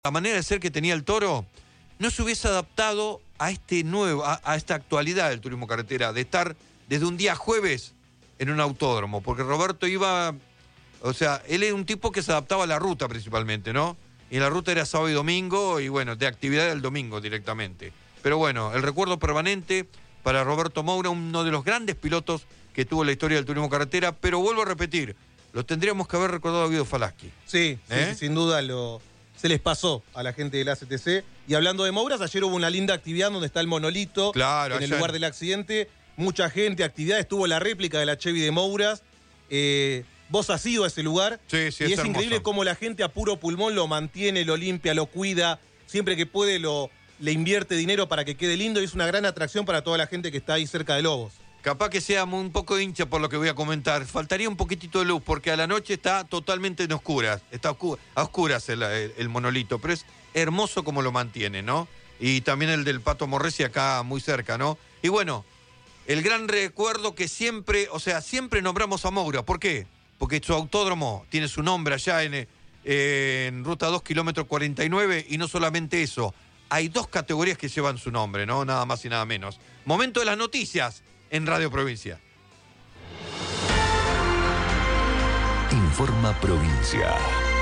la manera de ser que tenía el Toro, no se hubiese adaptado a esta actualidad del turismo carretera, de estar desde un día jueves en un autódromo, porque Roberto iba, o sea, él es un tipo que se adaptaba a la ruta principalmente, ¿no? Y la ruta era sábado y domingo, y bueno, de actividad del domingo directamente. Pero bueno, el recuerdo permanente para Roberto Moura, uno de los grandes pilotos que tuvo la historia del turismo carretera, pero vuelvo a repetir, lo tendríamos que haber recordado a Guido Falaschi. Sí, sin duda se les pasó a la gente del ACTC. Y hablando de Mouras, ayer hubo una linda actividad donde está el monolito, claro, en el lugar del accidente. Mucha gente, actividades, estuvo la réplica de la Chevy de Mouras. Vos has ido a ese lugar. Sí, y es hermoso. increíble cómo la gente a puro pulmón lo mantiene, lo limpia, lo cuida. Siempre que puede le invierte dinero para que quede lindo y es una gran atracción para toda la gente que está ahí cerca de Lobos. Capaz que sea un poco hincha por lo que voy a comentar. Faltaría un poquitito de luz, porque a la noche está totalmente en oscuras. Está a oscuras el monolito, pero es hermoso como lo mantiene, ¿no? Y también el del Pato Morresi acá muy cerca, ¿no? Y bueno, el gran recuerdo que siempre nombramos a Moura. ¿Por qué? Porque su autódromo tiene su nombre allá en Ruta 2, kilómetro 49, y no solamente eso. Hay 2 categorías que llevan su nombre, ¿no? Nada más y nada menos. Momento de las noticias en Radio Provincia. Informa Provincia.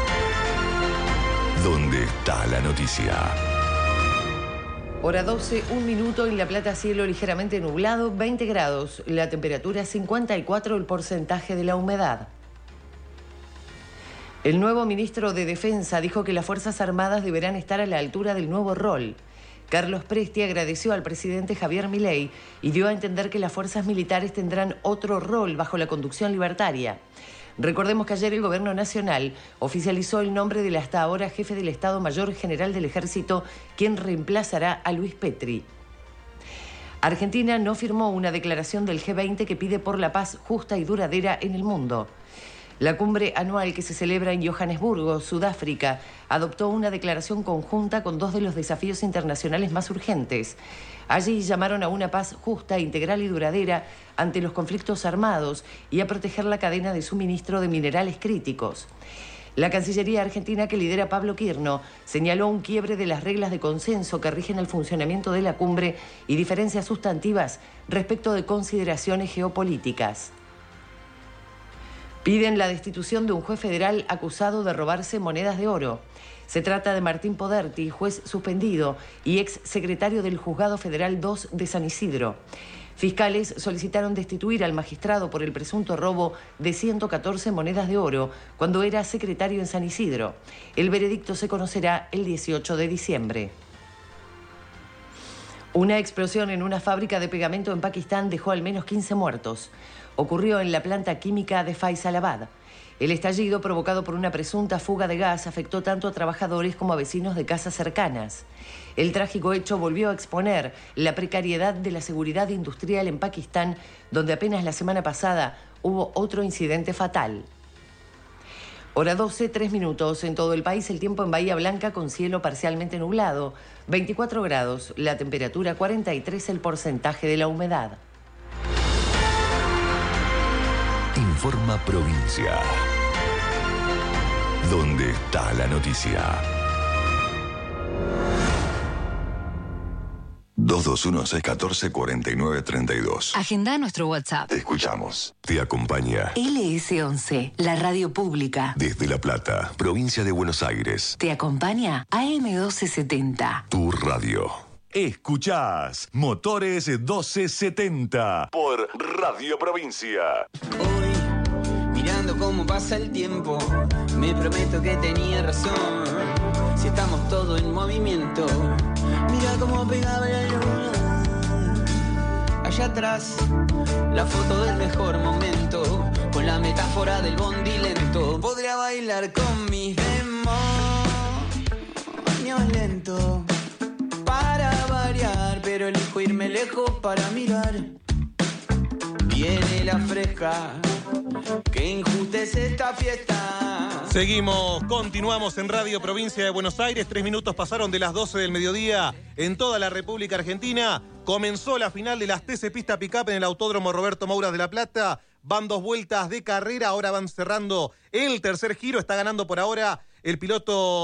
¿Dónde está la noticia? Hora 12, 1 minuto, en La Plata cielo ligeramente nublado, 20 grados, la temperatura 54, el porcentaje de la humedad. El nuevo ministro de Defensa dijo que las Fuerzas Armadas deberán estar a la altura del nuevo rol. Carlos Presti agradeció al presidente Javier Milei y dio a entender que las fuerzas militares tendrán otro rol bajo la conducción libertaria. Recordemos que ayer el Gobierno Nacional oficializó el nombre del hasta ahora jefe del Estado Mayor General del Ejército, quien reemplazará a Luis Petri. Argentina no firmó una declaración del G20 que pide por la paz justa y duradera en el mundo. La cumbre anual que se celebra en Johannesburgo, Sudáfrica, adoptó una declaración conjunta con 2 de los desafíos internacionales más urgentes. Allí llamaron a una paz justa, integral y duradera ante los conflictos armados y a proteger la cadena de suministro de minerales críticos. La Cancillería argentina, que lidera Pablo Quirno, señaló un quiebre de las reglas de consenso que rigen el funcionamiento de la cumbre y diferencias sustantivas respecto de consideraciones geopolíticas. Piden la destitución de un juez federal acusado de robarse monedas de oro. Se trata de Martín Poderti, juez suspendido y ex secretario del Juzgado Federal 2 de San Isidro. Fiscales solicitaron destituir al magistrado por el presunto robo de 114 monedas de oro cuando era secretario en San Isidro. El veredicto se conocerá el 18 de diciembre. Una explosión en una fábrica de pegamento en Pakistán dejó al menos 15 muertos. Ocurrió en la planta química de Faisalabad. El estallido, provocado por una presunta fuga de gas, afectó tanto a trabajadores como a vecinos de casas cercanas. El trágico hecho volvió a exponer la precariedad de la seguridad industrial en Pakistán, donde apenas la semana pasada hubo otro incidente fatal. Hora 12, 3 minutos. En todo el país el tiempo en Bahía Blanca con cielo parcialmente nublado. 24 grados, la temperatura 43, el porcentaje de la humedad. Informa Provincia. ¿Dónde está la noticia? 221-614-4932. Agenda nuestro WhatsApp. Te escuchamos. Te acompaña LS11, la radio pública. desde La Plata, provincia de Buenos Aires. Te acompaña AM1270. Tu radio. Escuchás Motores 1270 por Radio Provincia. Hoy, mirando cómo pasa el tiempo, me prometo que tenía razón. Si estamos todos en movimiento, mira cómo pegaba la luna. Allá atrás, la foto del mejor momento, con la metáfora del bondi lento. Podría bailar con mis demonios lentos, para variar, pero elijo irme lejos para mirar. Viene la fresca, que injusta es esta fiesta. Seguimos, continuamos en Radio Provincia de Buenos Aires. 3 minutos pasaron de las 12 del mediodía en toda la República Argentina. Comenzó la final de las TC Pista Pickup en el Autódromo Roberto Moura de La Plata. Van 2 vueltas de carrera, ahora van cerrando el tercer giro. Está ganando por ahora el piloto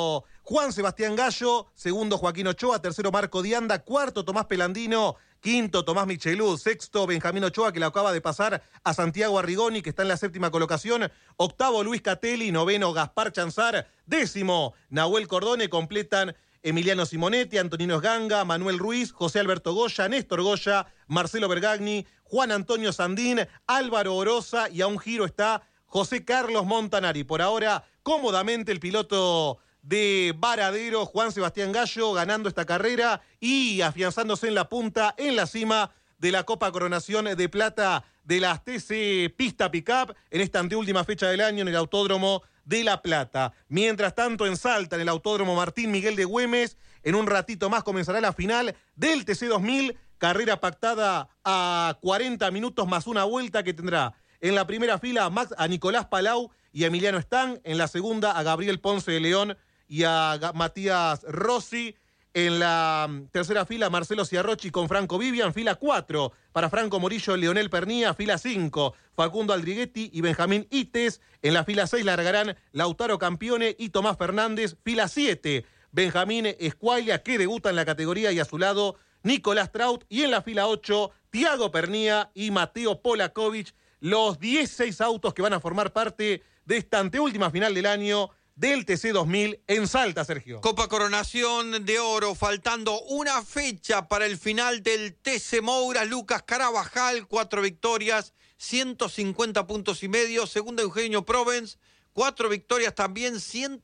Juan Sebastián Gallo, segundo Joaquín Ochoa, tercero Marco Dianda, cuarto Tomás Pelandino, quinto Tomás Michelud, sexto Benjamín Ochoa, que le acaba de pasar a Santiago Arrigoni, que está en la séptima colocación, octavo Luis Catelli, noveno Gaspar Chanzar, décimo Nahuel Cordone, completan Emiliano Simonetti, Antonino Esganga, Manuel Ruiz, José Alberto Goya, Néstor Goya, Marcelo Bergagni, Juan Antonio Sandín, Álvaro Oroza y a un giro está José Carlos Montanari. Por ahora, cómodamente el piloto de Varadero, Juan Sebastián Gallo, ganando esta carrera y afianzándose en la punta, en la cima de la Copa Coronación de Plata de las TC Pista Pickup en esta anteúltima fecha del año en el Autódromo de La Plata. Mientras tanto, en Salta, en el Autódromo Martín Miguel de Güemes, en un ratito más comenzará la final del TC2000, carrera pactada a 40 minutos más una vuelta que tendrá en la primera fila a Nicolás Palau y a Emiliano Stang, en la segunda a Gabriel Ponce de León y a Matías Rossi. En la tercera fila, Marcelo Ciarrochi con Franco Vivian. Fila 4 para Franco Morillo, Leonel Pernía. Fila 5, Facundo Aldriguetti y Benjamín Ites. En la fila 6 largarán Lautaro Campione y Tomás Fernández. Fila 7, Benjamín Escualia, que debuta en la categoría, y a su lado Nicolás Traut. Y en la fila 8, Tiago Pernía y Mateo Polakovic. Los 16 autos que van a formar parte de esta anteúltima final del año del TC2000 en Salta, Sergio. Copa Coronación de Oro, faltando una fecha para el final del TC Moura. Lucas Carabajal, 4 victorias, 150 puntos y medio. Segundo, Eugenio Provence, 4 victorias también,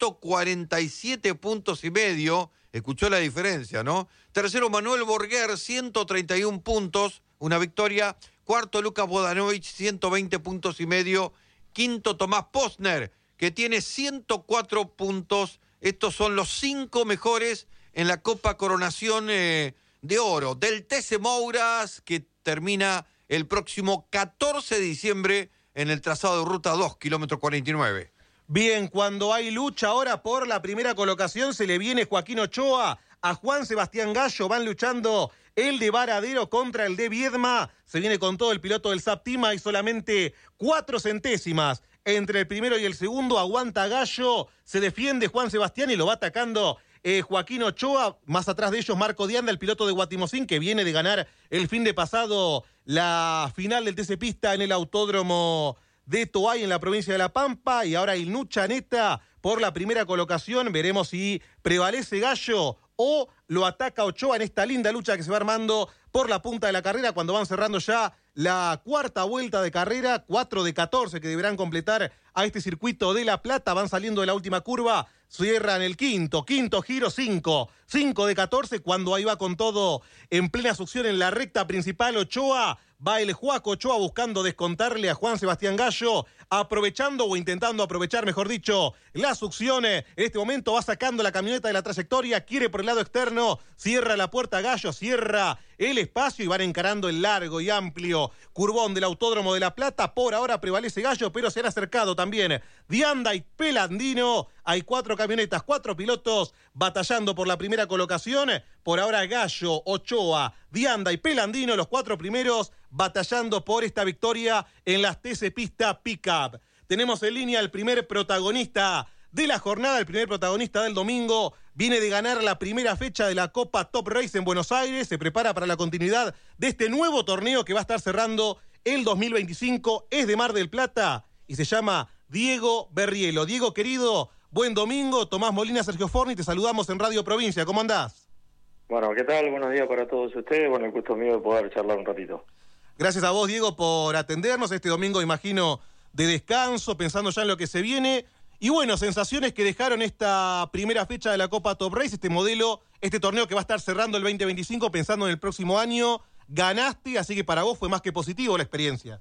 147 puntos y medio. Escuchó la diferencia, ¿no? Tercero, Manuel Borguer, 131 puntos, una victoria. Cuarto, Lucas Bodanovich, 120 puntos y medio. Quinto, Tomás Posner, que tiene 104 puntos. Estos son los 5 mejores en la Copa Coronación de Oro del TC Mouras, que termina el próximo 14 de diciembre en el trazado de Ruta 2, kilómetro 49. Bien, cuando hay lucha ahora por la primera colocación, se le viene Joaquín Ochoa a Juan Sebastián Gallo. Van luchando el de Varadero contra el de Viedma. Se viene con todo el piloto del Saptima. Hay solamente 4 centésimas entre el primero y el segundo. Aguanta Gallo, se defiende Juan Sebastián y lo va atacando Joaquín Ochoa. Más atrás de ellos Marco Dianda, el piloto de Guatimozín, que viene de ganar el fin de pasado la final del TC Pista en el Autódromo de Toay en la provincia de La Pampa. Y ahora hay lucha neta por la primera colocación. Veremos si prevalece Gallo o lo ataca Ochoa en esta linda lucha que se va armando por la punta de la carrera cuando van cerrando ya la cuarta vuelta de carrera, 4 de 14 que deberán completar a este circuito de La Plata. Van saliendo de la última curva, cierran el quinto giro, 5 de 14, cuando ahí va con todo en plena succión en la recta principal Ochoa. Va el Juaco Ochoa buscando descontarle a Juan Sebastián Gallo, aprovechando o intentando aprovechar, mejor dicho, la succión. En este momento va sacando la camioneta de la trayectoria, quiere por el lado externo, cierra la puerta Gallo, cierra el espacio y van encarando el largo y amplio curvón del Autódromo de La Plata. Por ahora prevalece Gallo, pero se han acercado también Dianda y Pelandino. Hay 4 camionetas, 4 pilotos batallando por la primera colocación. Por ahora Gallo, Ochoa, Dianda y Pelandino, los 4 primeros, batallando por esta victoria en las TC Pista Pickup. Tenemos en línea el primer protagonista de la jornada, el primer protagonista del domingo. Viene de ganar la primera fecha de la Copa Top Race en Buenos Aires. Se prepara para la continuidad de este nuevo torneo que va a estar cerrando el 2025. Es de Mar del Plata y se llama Diego Berrielo. Diego, querido, buen domingo. Tomás Molina, Sergio Forni, te saludamos en Radio Provincia. ¿Cómo andás? Bueno, ¿qué tal? Buenos días para todos ustedes. Bueno, el gusto mío de poder charlar un ratito. Gracias a vos, Diego, por atendernos este domingo, imagino, de descanso, pensando ya en lo que se viene. Y bueno, sensaciones que dejaron esta primera fecha de la Copa Top Race, este modelo, este torneo que va a estar cerrando el 2025, pensando en el próximo año. Ganaste, así que para vos fue más que positivo la experiencia.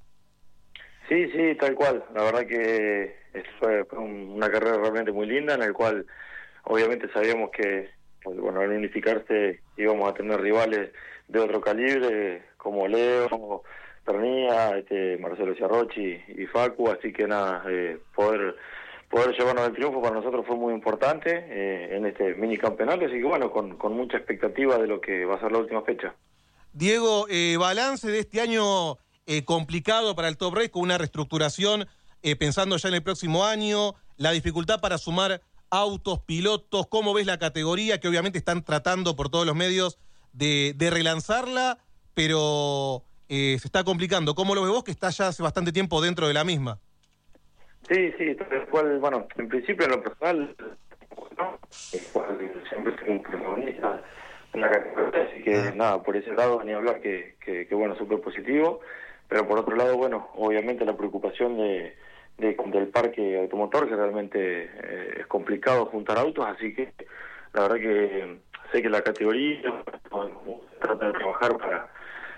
Sí, tal cual. La verdad que fue una carrera realmente muy linda, en la cual obviamente sabíamos que, pues, bueno, al unificarse íbamos a tener rivales de otro calibre, como Leo, Pernía, Marcelo Ciarrochi y Facu, así que nada, poder llevarnos el triunfo para nosotros fue muy importante en este mini campeonato, así que bueno, con mucha expectativa de lo que va a ser la última fecha. Diego, balance de este año complicado para el Top Race, con una reestructuración, pensando ya en el próximo año, la dificultad para sumar autos, pilotos, ¿cómo ves la categoría? Que obviamente están tratando por todos los medios de relanzarla, pero se está complicando. ¿Cómo lo ves vos, que estás ya hace bastante tiempo dentro de la misma? Sí, tal cual, bueno, en principio en lo personal, ¿no? Siempre soy un protagonista en la categoría, así que nada, por ese lado ni hablar que bueno, súper positivo, pero por otro lado, bueno, obviamente la preocupación del parque automotor, que realmente es complicado juntar autos, así que la verdad que sé que la categoría trata de trabajar para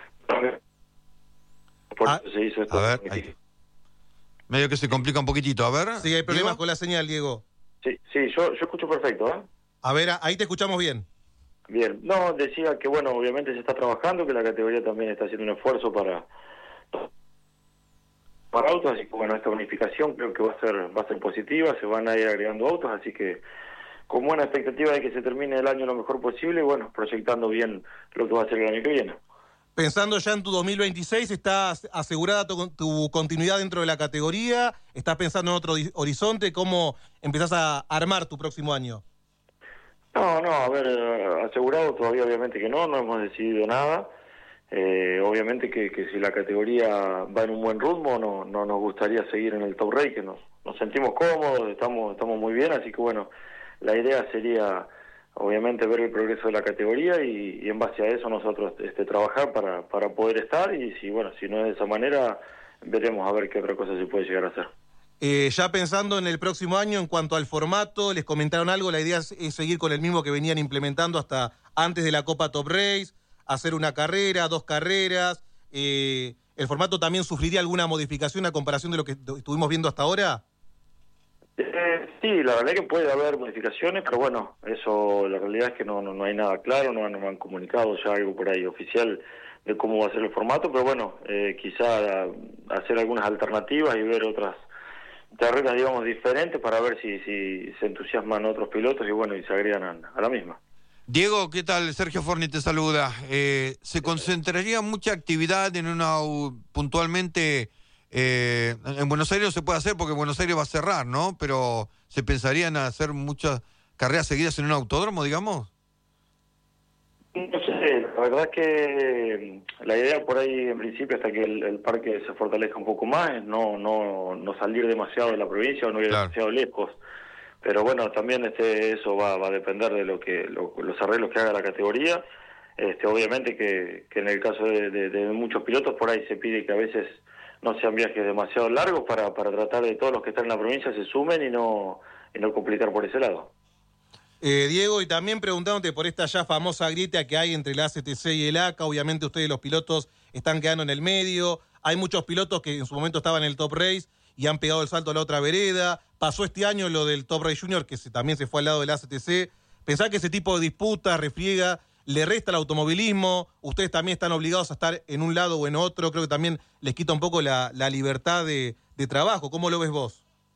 por eso se hizo esto. A ver, ahí. Medio que se complica un poquitito, a ver. Sí, hay problemas ¿Diego? con la señal, Diego. Sí, yo escucho perfecto, ¿eh? A ver, ahí te escuchamos bien. Bien, no, decía que bueno, obviamente se está trabajando, que la categoría también está haciendo un esfuerzo para autos, así que bueno, esta unificación creo que va a ser positiva, se van a ir agregando autos, así que con buena expectativa de que se termine el año lo mejor posible y bueno, proyectando bien lo que va a ser el año que viene. Pensando ya en tu 2026, ¿estás asegurada tu continuidad dentro de la categoría? ¿Estás pensando en otro horizonte? ¿Cómo empezás a armar tu próximo año? No, a ver, asegurado todavía obviamente que no hemos decidido nada. Obviamente que si la categoría va en un buen ritmo, no nos gustaría seguir en el top rate, que nos sentimos cómodos, estamos muy bien, así que bueno, la idea sería obviamente ver el progreso de la categoría y en base a eso nosotros trabajar para poder estar y si no es de esa manera, veremos a ver qué otra cosa se puede llegar a hacer. Ya pensando en el próximo año, en cuanto al formato, ¿les comentaron algo? La idea es seguir con el mismo que venían implementando hasta antes de la Copa Top Race, hacer una carrera, 2 carreras. ¿El formato también sufriría alguna modificación a comparación de lo que estuvimos viendo hasta ahora? Sí, la verdad que puede haber modificaciones, pero bueno, eso la realidad es que no hay nada claro, no han comunicado ya algo por ahí oficial de cómo va a ser el formato, pero bueno, quizá hacer algunas alternativas y ver otras carreras, digamos, diferentes para ver si se entusiasman otros pilotos y bueno, y se agregan a la misma. Diego, ¿qué tal? Sergio Forni te saluda. ¿Se concentraría mucha actividad en puntualmente... en Buenos Aires no se puede hacer porque Buenos Aires va a cerrar, ¿no? Pero ¿se pensaría en hacer muchas carreras seguidas en un autódromo, digamos? No sé, la verdad es que la idea por ahí en principio hasta que el parque se fortalezca un poco más es no salir demasiado de la provincia o no ir demasiado lejos. Pero bueno, también eso va a depender de los arreglos que haga la categoría. Obviamente que en el caso de muchos pilotos por ahí se pide que a veces no sean viajes demasiado largos para tratar de todos los que están en la provincia se sumen y no complicar por ese lado. Diego, y también preguntándote por esta ya famosa grieta que hay entre la ACTC y el ACA, obviamente ustedes los pilotos están quedando en el medio, hay muchos pilotos que en su momento estaban en el Top Race y han pegado el salto a la otra vereda, pasó este año lo del Top Race Junior que también se fue al lado del ACTC, ¿pensás que ese tipo de disputa, refriega, le resta al automovilismo? Ustedes también están obligados a estar en un lado o en otro, creo que también les quita un poco la libertad de trabajo, ¿cómo lo ves vos?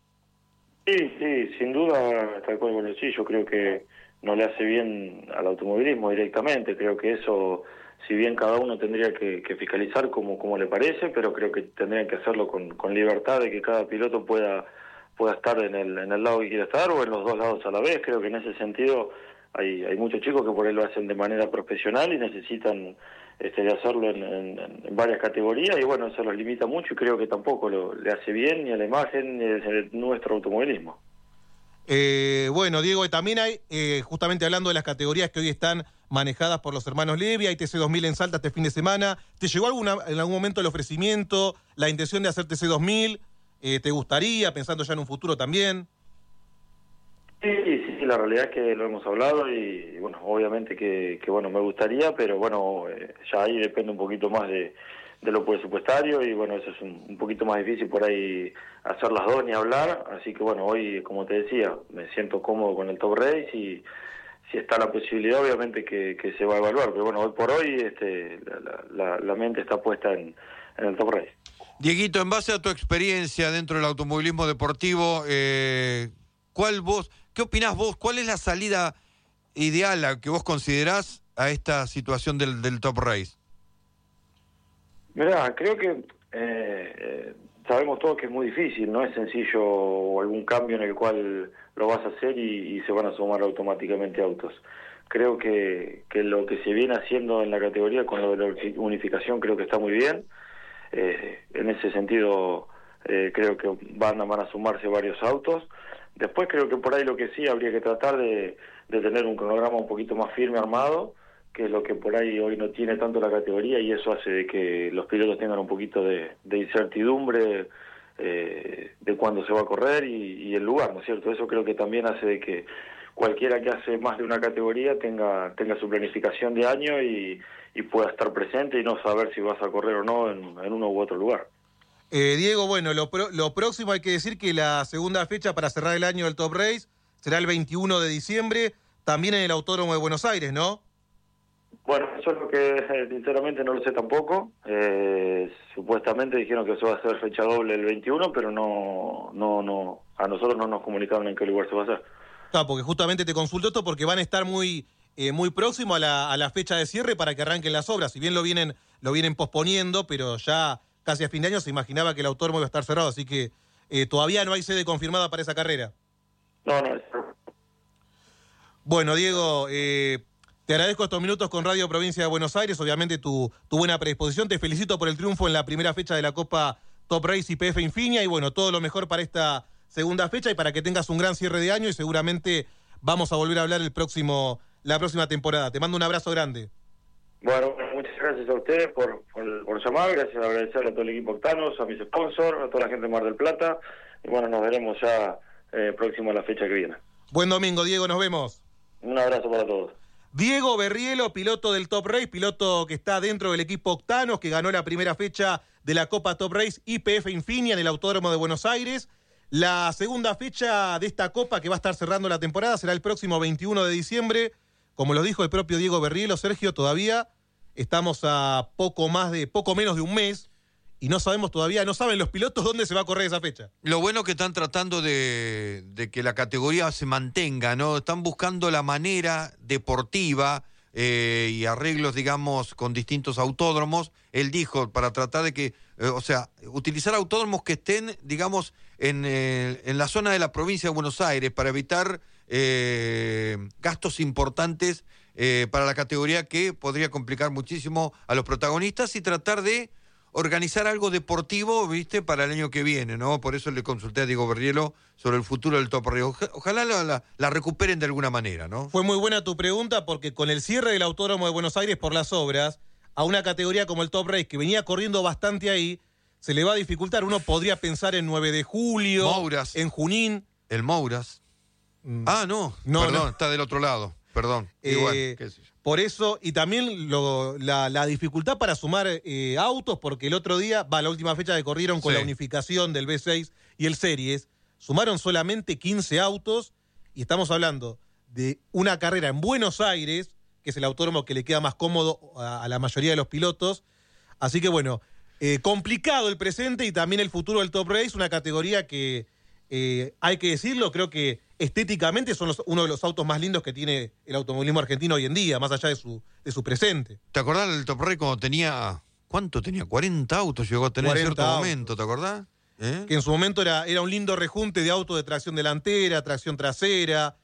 Sí, sin duda, tal cual, bueno, sí, yo creo que no le hace bien al automovilismo directamente, creo que eso, si bien cada uno tendría que fiscalizar como le parece, pero creo que tendrían que hacerlo con libertad de que cada piloto pueda estar en el lado que quiera estar o en los dos lados a la vez. Creo que en ese sentido hay muchos chicos que por ahí lo hacen de manera profesional y necesitan de hacerlo en varias categorías y bueno, eso los limita mucho y creo que tampoco le hace bien ni a la imagen ni a nuestro automovilismo. Bueno, Diego, también hay, justamente hablando de las categorías que hoy están manejadas por los hermanos Levi, hay TC2000 en Salta este fin de semana. ¿Te llegó en algún momento el ofrecimiento, la intención de hacer TC2000? ¿Te gustaría, pensando ya en un futuro también? Sí, la realidad es que lo hemos hablado y bueno, obviamente que bueno, me gustaría, pero bueno, ya ahí depende un poquito más de lo presupuestario y bueno, eso es un poquito más difícil por ahí hacer las dos ni hablar, así que bueno, hoy, como te decía, me siento cómodo con el Top Race y si está la posibilidad, obviamente que se va a evaluar, pero bueno, hoy por hoy la mente está puesta en el Top Race. Dieguito, en base a tu experiencia dentro del automovilismo deportivo, ¿qué opinás vos? ¿Cuál es la salida ideal a que vos considerás a esta situación del Top Race? Mirá, creo que sabemos todos que es muy difícil, no es sencillo algún cambio en el cual lo vas a hacer y se van a sumar automáticamente autos. Creo que lo que se viene haciendo en la categoría con lo de la unificación creo que está muy bien. En ese sentido creo que van a sumarse varios autos. Después creo que por ahí lo que sí habría que tratar de tener un cronograma un poquito más firme armado, que es lo que por ahí hoy no tiene tanto la categoría, y eso hace de que los pilotos tengan un poquito de incertidumbre de cuándo se va a correr y el lugar, ¿no es cierto? Eso creo que también hace de que cualquiera que hace más de una categoría tenga su planificación de año y pueda estar presente y no saber si vas a correr o no en uno u otro lugar. Diego, bueno, lo próximo hay que decir que la segunda fecha para cerrar el año del Top Race será el 21 de diciembre, también en el Autódromo de Buenos Aires, ¿no? Bueno, eso es lo que sinceramente no lo sé tampoco. Supuestamente dijeron que eso va a ser fecha doble el 21, pero no, a nosotros no nos comunicaron en qué lugar se va a hacer. Claro, porque justamente te consulto esto porque van a estar muy próximo a la fecha de cierre para que arranquen las obras. Si bien lo vienen posponiendo, pero ya casi a fin de año se imaginaba que el autódromo iba a estar cerrado, así que todavía no hay sede confirmada para esa carrera. No. Bueno, Diego, te agradezco estos minutos con Radio Provincia de Buenos Aires, obviamente tu buena predisposición. Te felicito por el triunfo en la primera fecha de la Copa Top Race YPF Infinia y bueno, todo lo mejor para esta segunda fecha y para que tengas un gran cierre de año y seguramente vamos a volver a hablar la próxima temporada. Te mando un abrazo grande. Bueno, muchas gracias a ustedes por llamar, gracias a agradecerle a todo el equipo Octanos, a mis sponsors, a toda la gente de Mar del Plata y bueno, nos veremos ya próximo a la fecha que viene. Buen domingo, Diego, nos vemos. Un abrazo para todos. Diego Berrielo, piloto del Top Race, piloto que está dentro del equipo Octanos, que ganó la primera fecha de la Copa Top Race YPF Infinia en el Autódromo de Buenos Aires. La segunda fecha de esta Copa, que va a estar cerrando la temporada, será el próximo 21 de diciembre. Como lo dijo el propio Diego Berrielo, Sergio, todavía estamos a poco menos de un mes y no saben los pilotos dónde se va a correr esa fecha. Lo bueno que están tratando de que la categoría se mantenga, ¿no? Están buscando la manera deportiva y arreglos, digamos, con distintos autódromos. Él dijo, para tratar de que, utilizar autódromos que estén, digamos, en la zona de la provincia de Buenos Aires para evitar gastos importantes para la categoría que podría complicar muchísimo a los protagonistas y tratar de organizar algo deportivo, ¿viste?, para el año que viene, ¿no? Por eso le consulté a Diego Berrielo sobre el futuro del Top Race. Ojalá la recuperen de alguna manera, ¿no? Fue muy buena tu pregunta porque con el cierre del Autódromo de Buenos Aires por las obras, a una categoría como el Top Race, que venía corriendo bastante ahí, se le va a dificultar. Uno podría pensar en 9 de julio, Mouras. En Junín. El Mouras. No, perdón, está del otro lado, perdón. Igual, qué sé yo. Por eso, y también la dificultad para sumar autos, porque el otro día, la última fecha que corrieron con la unificación del B6 y el Series, sumaron solamente 15 autos, y estamos hablando de una carrera en Buenos Aires, que es el autódromo que le queda más cómodo a la mayoría de los pilotos. Así que bueno, complicado el presente y también el futuro del Top Race, una categoría que, hay que decirlo, creo que estéticamente son uno de los autos más lindos que tiene el automovilismo argentino hoy en día, más allá de su presente. ¿Te acordás del Top Race cuando tenía, ¿cuánto tenía? 40 autos llegó a tener en cierto momento, ¿te acordás? Que en su momento era un lindo rejunte de autos de tracción delantera, tracción trasera.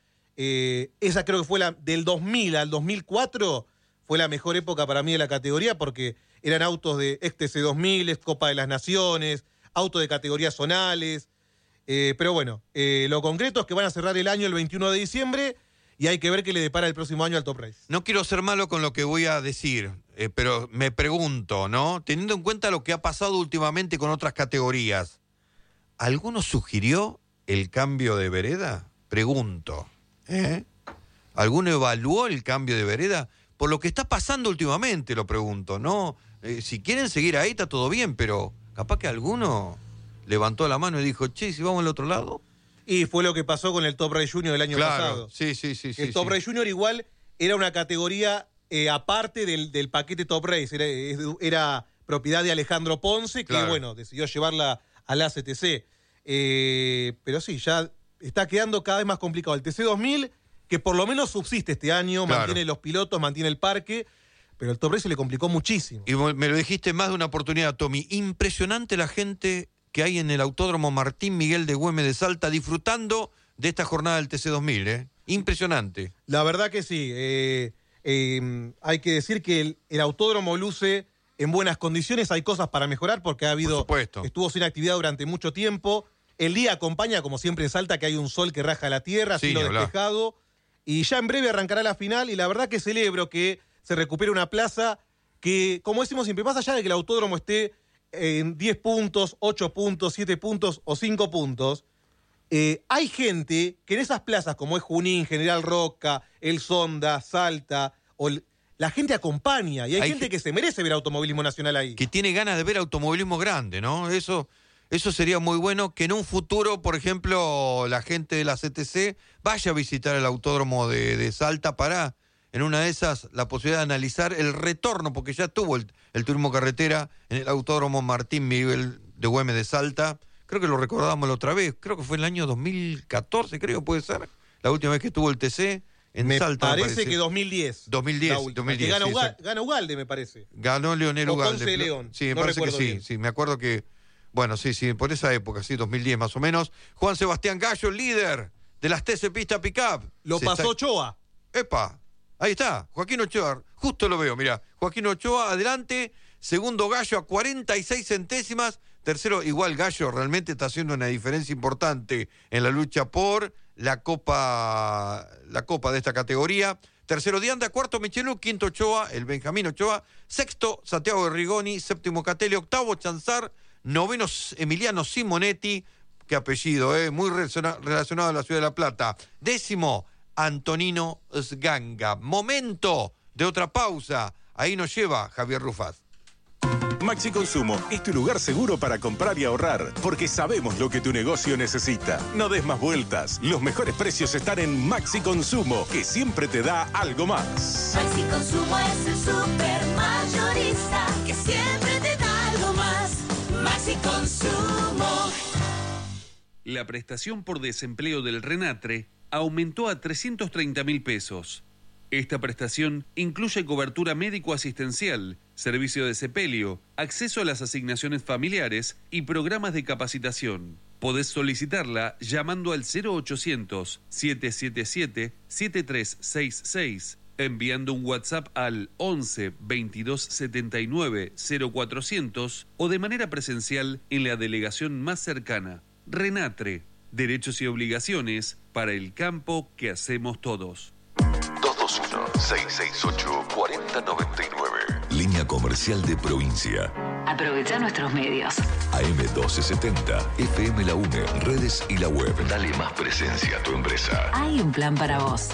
Esa creo que fue del 2000 al 2004, fue la mejor época para mí de la categoría porque eran autos de XTC 2000, Copa de las Naciones, autos de categorías zonales. Pero bueno, lo concreto es que van a cerrar el año el 21 de diciembre y hay que ver qué le depara el próximo año al Top Race. No quiero ser malo con lo que voy a decir, pero me pregunto, ¿no? Teniendo en cuenta lo que ha pasado últimamente con otras categorías, ¿alguno sugirió el cambio de vereda? Pregunto, ¿Alguno evaluó el cambio de vereda? Por lo que está pasando últimamente, lo pregunto, ¿no? Si quieren seguir ahí está todo bien, pero capaz que alguno levantó la mano y dijo, che, si vamos al otro lado. Y fue lo que pasó con el Top Race Junior el año pasado. Sí. El Top Race Junior igual era una categoría aparte del paquete Top Race. Era propiedad de Alejandro Ponce, que bueno, decidió llevarla a la CTC. Pero sí, ya está quedando cada vez más complicado. El TC2000, que por lo menos subsiste este año, mantiene los pilotos, mantiene el parque, pero el Top Race se le complicó muchísimo. Y me lo dijiste más de una oportunidad, Tommy. Impresionante la gente que hay en el Autódromo Martín Miguel de Güemes de Salta disfrutando de esta jornada del TC2000, Impresionante. La verdad que sí. Hay que decir que el autódromo luce en buenas condiciones. Hay cosas para mejorar porque estuvo sin actividad durante mucho tiempo. El día acompaña, como siempre en Salta, que hay un sol que raja la tierra, cielo despejado. Y ya en breve arrancará la final y la verdad que celebro que se recupere una plaza que, como decimos siempre, más allá de que el autódromo esté en 10 puntos, 8 puntos, 7 puntos o 5 puntos, hay gente que en esas plazas, como es Junín, General Roca, El Sonda, Salta, la gente acompaña y hay gente que se merece ver automovilismo nacional ahí. Que tiene ganas de ver automovilismo grande, ¿no? Eso sería muy bueno, que en un futuro, por ejemplo, la gente de la CTC vaya a visitar el autódromo de Salta para, en una de esas, la posibilidad de analizar el retorno, porque ya tuvo el turismo carretera en el autódromo Martín Miguel de Güemes de Salta. Creo que lo recordábamos la otra vez, creo que fue en el año 2014, puede ser, la última vez que tuvo el TC en Salta. Me parece que 2010. 2010. Que gana Ugalde, me parece. Ganó Leonel Ugalde. Ponce de León. Sí, me parece que sí. Bien. Sí, me acuerdo que, bueno, sí, por esa época, 2010 más o menos. Juan Sebastián Gallo, líder de las TC Pista Pickup. Lo pasó Ochoa. ¡Epa! Ahí está, Joaquín Ochoa. Justo lo veo, mirá. Joaquín Ochoa, adelante. Segundo Gallo a 46 centésimas. Tercero, igual Gallo realmente está haciendo una diferencia importante en la lucha por la copa de esta categoría. Tercero Dianda, cuarto Michelú, quinto Ochoa, el Benjamín Ochoa, sexto Santiago de Rigoni, séptimo Catelli, octavo Chanzar, noveno Emiliano Simonetti, qué apellido, muy relacionado a la ciudad de La Plata. Décimo Antonino Sganga. Momento de otra pausa. Ahí nos lleva Javier Rufat. Maxi Consumo es tu lugar seguro para comprar y ahorrar, porque sabemos lo que tu negocio necesita. No des más vueltas. Los mejores precios están en Maxi Consumo, que siempre te da algo más. Maxi Consumo es el supermayorista que siempre te da algo más. Maxi Consumo. La prestación por desempleo del RENATRE aumentó a 330.000 pesos. Esta prestación incluye cobertura médico-asistencial, servicio de sepelio, acceso a las asignaciones familiares y programas de capacitación. Podés solicitarla llamando al 0800-777-7366, enviando un WhatsApp al 11 22 79 0400 o de manera presencial en la delegación más cercana. RENATRE, derechos y obligaciones para el campo que hacemos todos. 221-668-4099. Línea comercial de provincia. Aprovecha nuestros medios. AM1270, FM La UNE, redes y la web. Dale más presencia a tu empresa. Hay un plan para vos.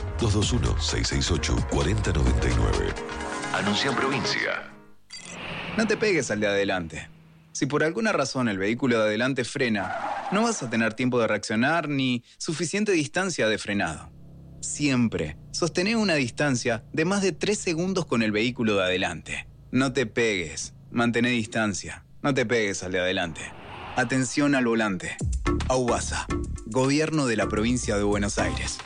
221-668-4099. Anuncia en provincia. No te pegues al de adelante. Si por alguna razón el vehículo de adelante frena, no vas a tener tiempo de reaccionar ni suficiente distancia de frenado. Siempre sostené una distancia de más de 3 segundos con el vehículo de adelante. No te pegues, mantén distancia, no te pegues al de adelante. Atención al volante. AUBASA, Gobierno de la Provincia de Buenos Aires.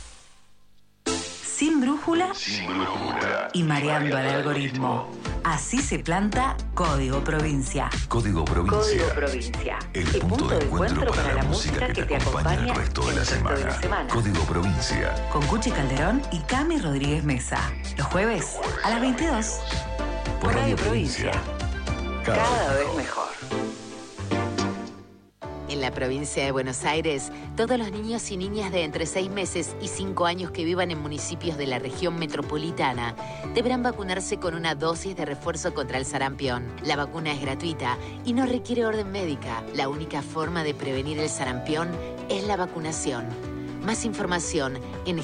Sin brújula y mareando al algoritmo. Así se planta Código Provincia. Código Provincia. Código Provincia. El punto de encuentro para la música que te acompaña el resto de la semana. Código Provincia. Con Cuchi Calderón y Cami Rodríguez Mesa. Los jueves a las 22. Por Radio Provincia. Cada vez mejor. En la provincia de Buenos Aires, todos los niños y niñas de entre 6 meses y 5 años que vivan en municipios de la región metropolitana deberán vacunarse con una dosis de refuerzo contra el sarampión. La vacuna es gratuita y no requiere orden médica. La única forma de prevenir el sarampión es la vacunación. Más información en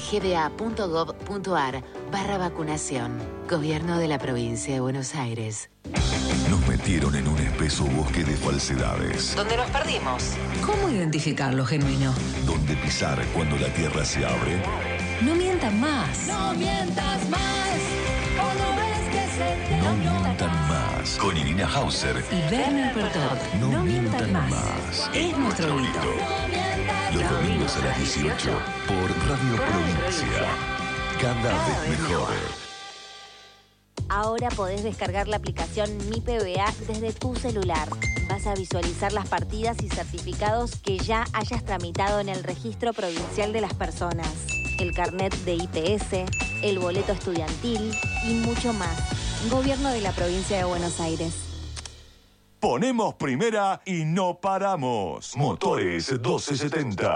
gba.gov.ar/vacunación. Gobierno de la provincia de Buenos Aires. Nos metieron en un espeso bosque de falsedades. ¿Dónde nos perdimos? ¿Cómo identificar lo genuino? ¿Dónde pisar cuando la tierra se abre? No mientan más. No mientas más. Cuando ves que se te No mientan más. Con Irina Hauser Y Werner Pertot. No mientan más. Es nuestro grito. Los domingos a las 18 por Radio Provincia. Cada vez mejor. Ahora podés descargar la aplicación Mi PBA desde tu celular. Vas a visualizar las partidas y certificados que ya hayas tramitado en el Registro Provincial de las Personas, el carnet de IPS, el boleto estudiantil y mucho más. Gobierno de la Provincia de Buenos Aires. Ponemos primera y no paramos. Motores 1270.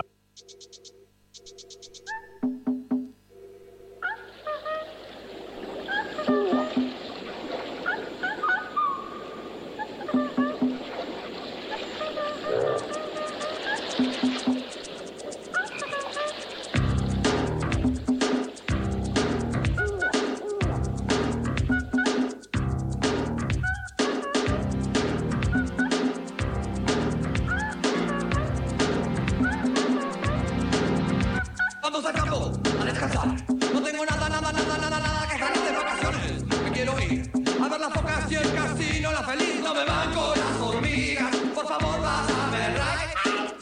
Vamos al campo a descansar. No tengo nada que ganar de vacaciones. Me quiero ir a ver las focas y el casino, la feliz. No me van con las hormigas. Por favor, pásame el rack.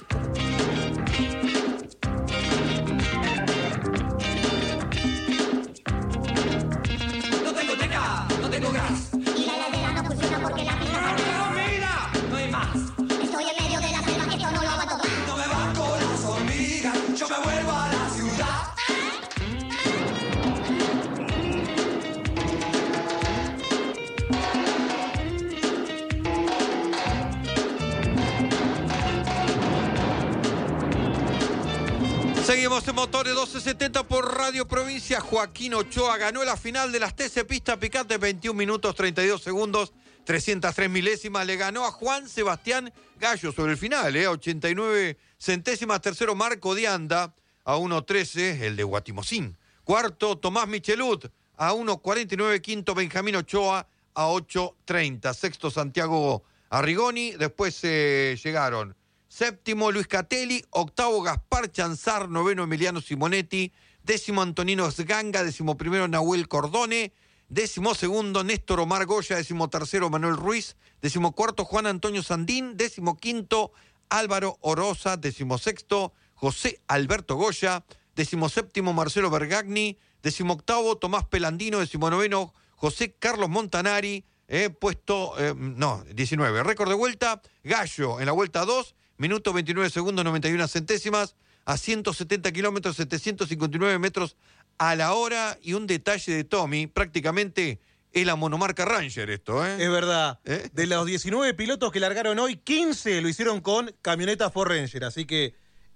No tengo teca, no tengo gas. Y la heladera no funciona porque la pizza se ¡Pero mira! No hay más. Estoy en medio de la selva, esto no lo aguanto más. No me van con las hormigas. Yo me vuelvo a la ciudad. Seguimos en Motores 1270 por Radio Provincia. Joaquín Ochoa ganó la final de las TC Pista Picante, 21 minutos 32 segundos, 303 milésimas. Le ganó a Juan Sebastián Gallo sobre el final, 89 centésimas. Tercero, Marco Dianda, a 1.13, el de Guatimosín. Cuarto, Tomás Michelut, a 1.49. Quinto, Benjamín Ochoa, a 8.30. Sexto, Santiago Arrigoni. Después llegaron séptimo, Luis Catelli. Octavo, Gaspar Chanzar. Noveno, Emiliano Simonetti. Décimo, Antonino Sganga. Décimo primero, Nahuel Cordone. Décimo segundo, Néstor Omar Goya. Décimo tercero, Manuel Ruiz. Décimo cuarto, Juan Antonio Sandín. Décimo quinto, Álvaro Oroza. Décimo sexto, José Alberto Goya. Décimo séptimo, Marcelo Bergagni. Décimo octavo, Tomás Pelandino. Décimo noveno, José Carlos Montanari. Puesto 19. Récord de vuelta, Gallo en la vuelta 2. Minuto 29 segundos, 91 centésimas, a 170 kilómetros, 759 metros a la hora. Y un detalle de Tommy, prácticamente es la monomarca Ranger esto, Es verdad. De los 19 pilotos que largaron hoy, 15 lo hicieron con camioneta Ford Ranger. Así que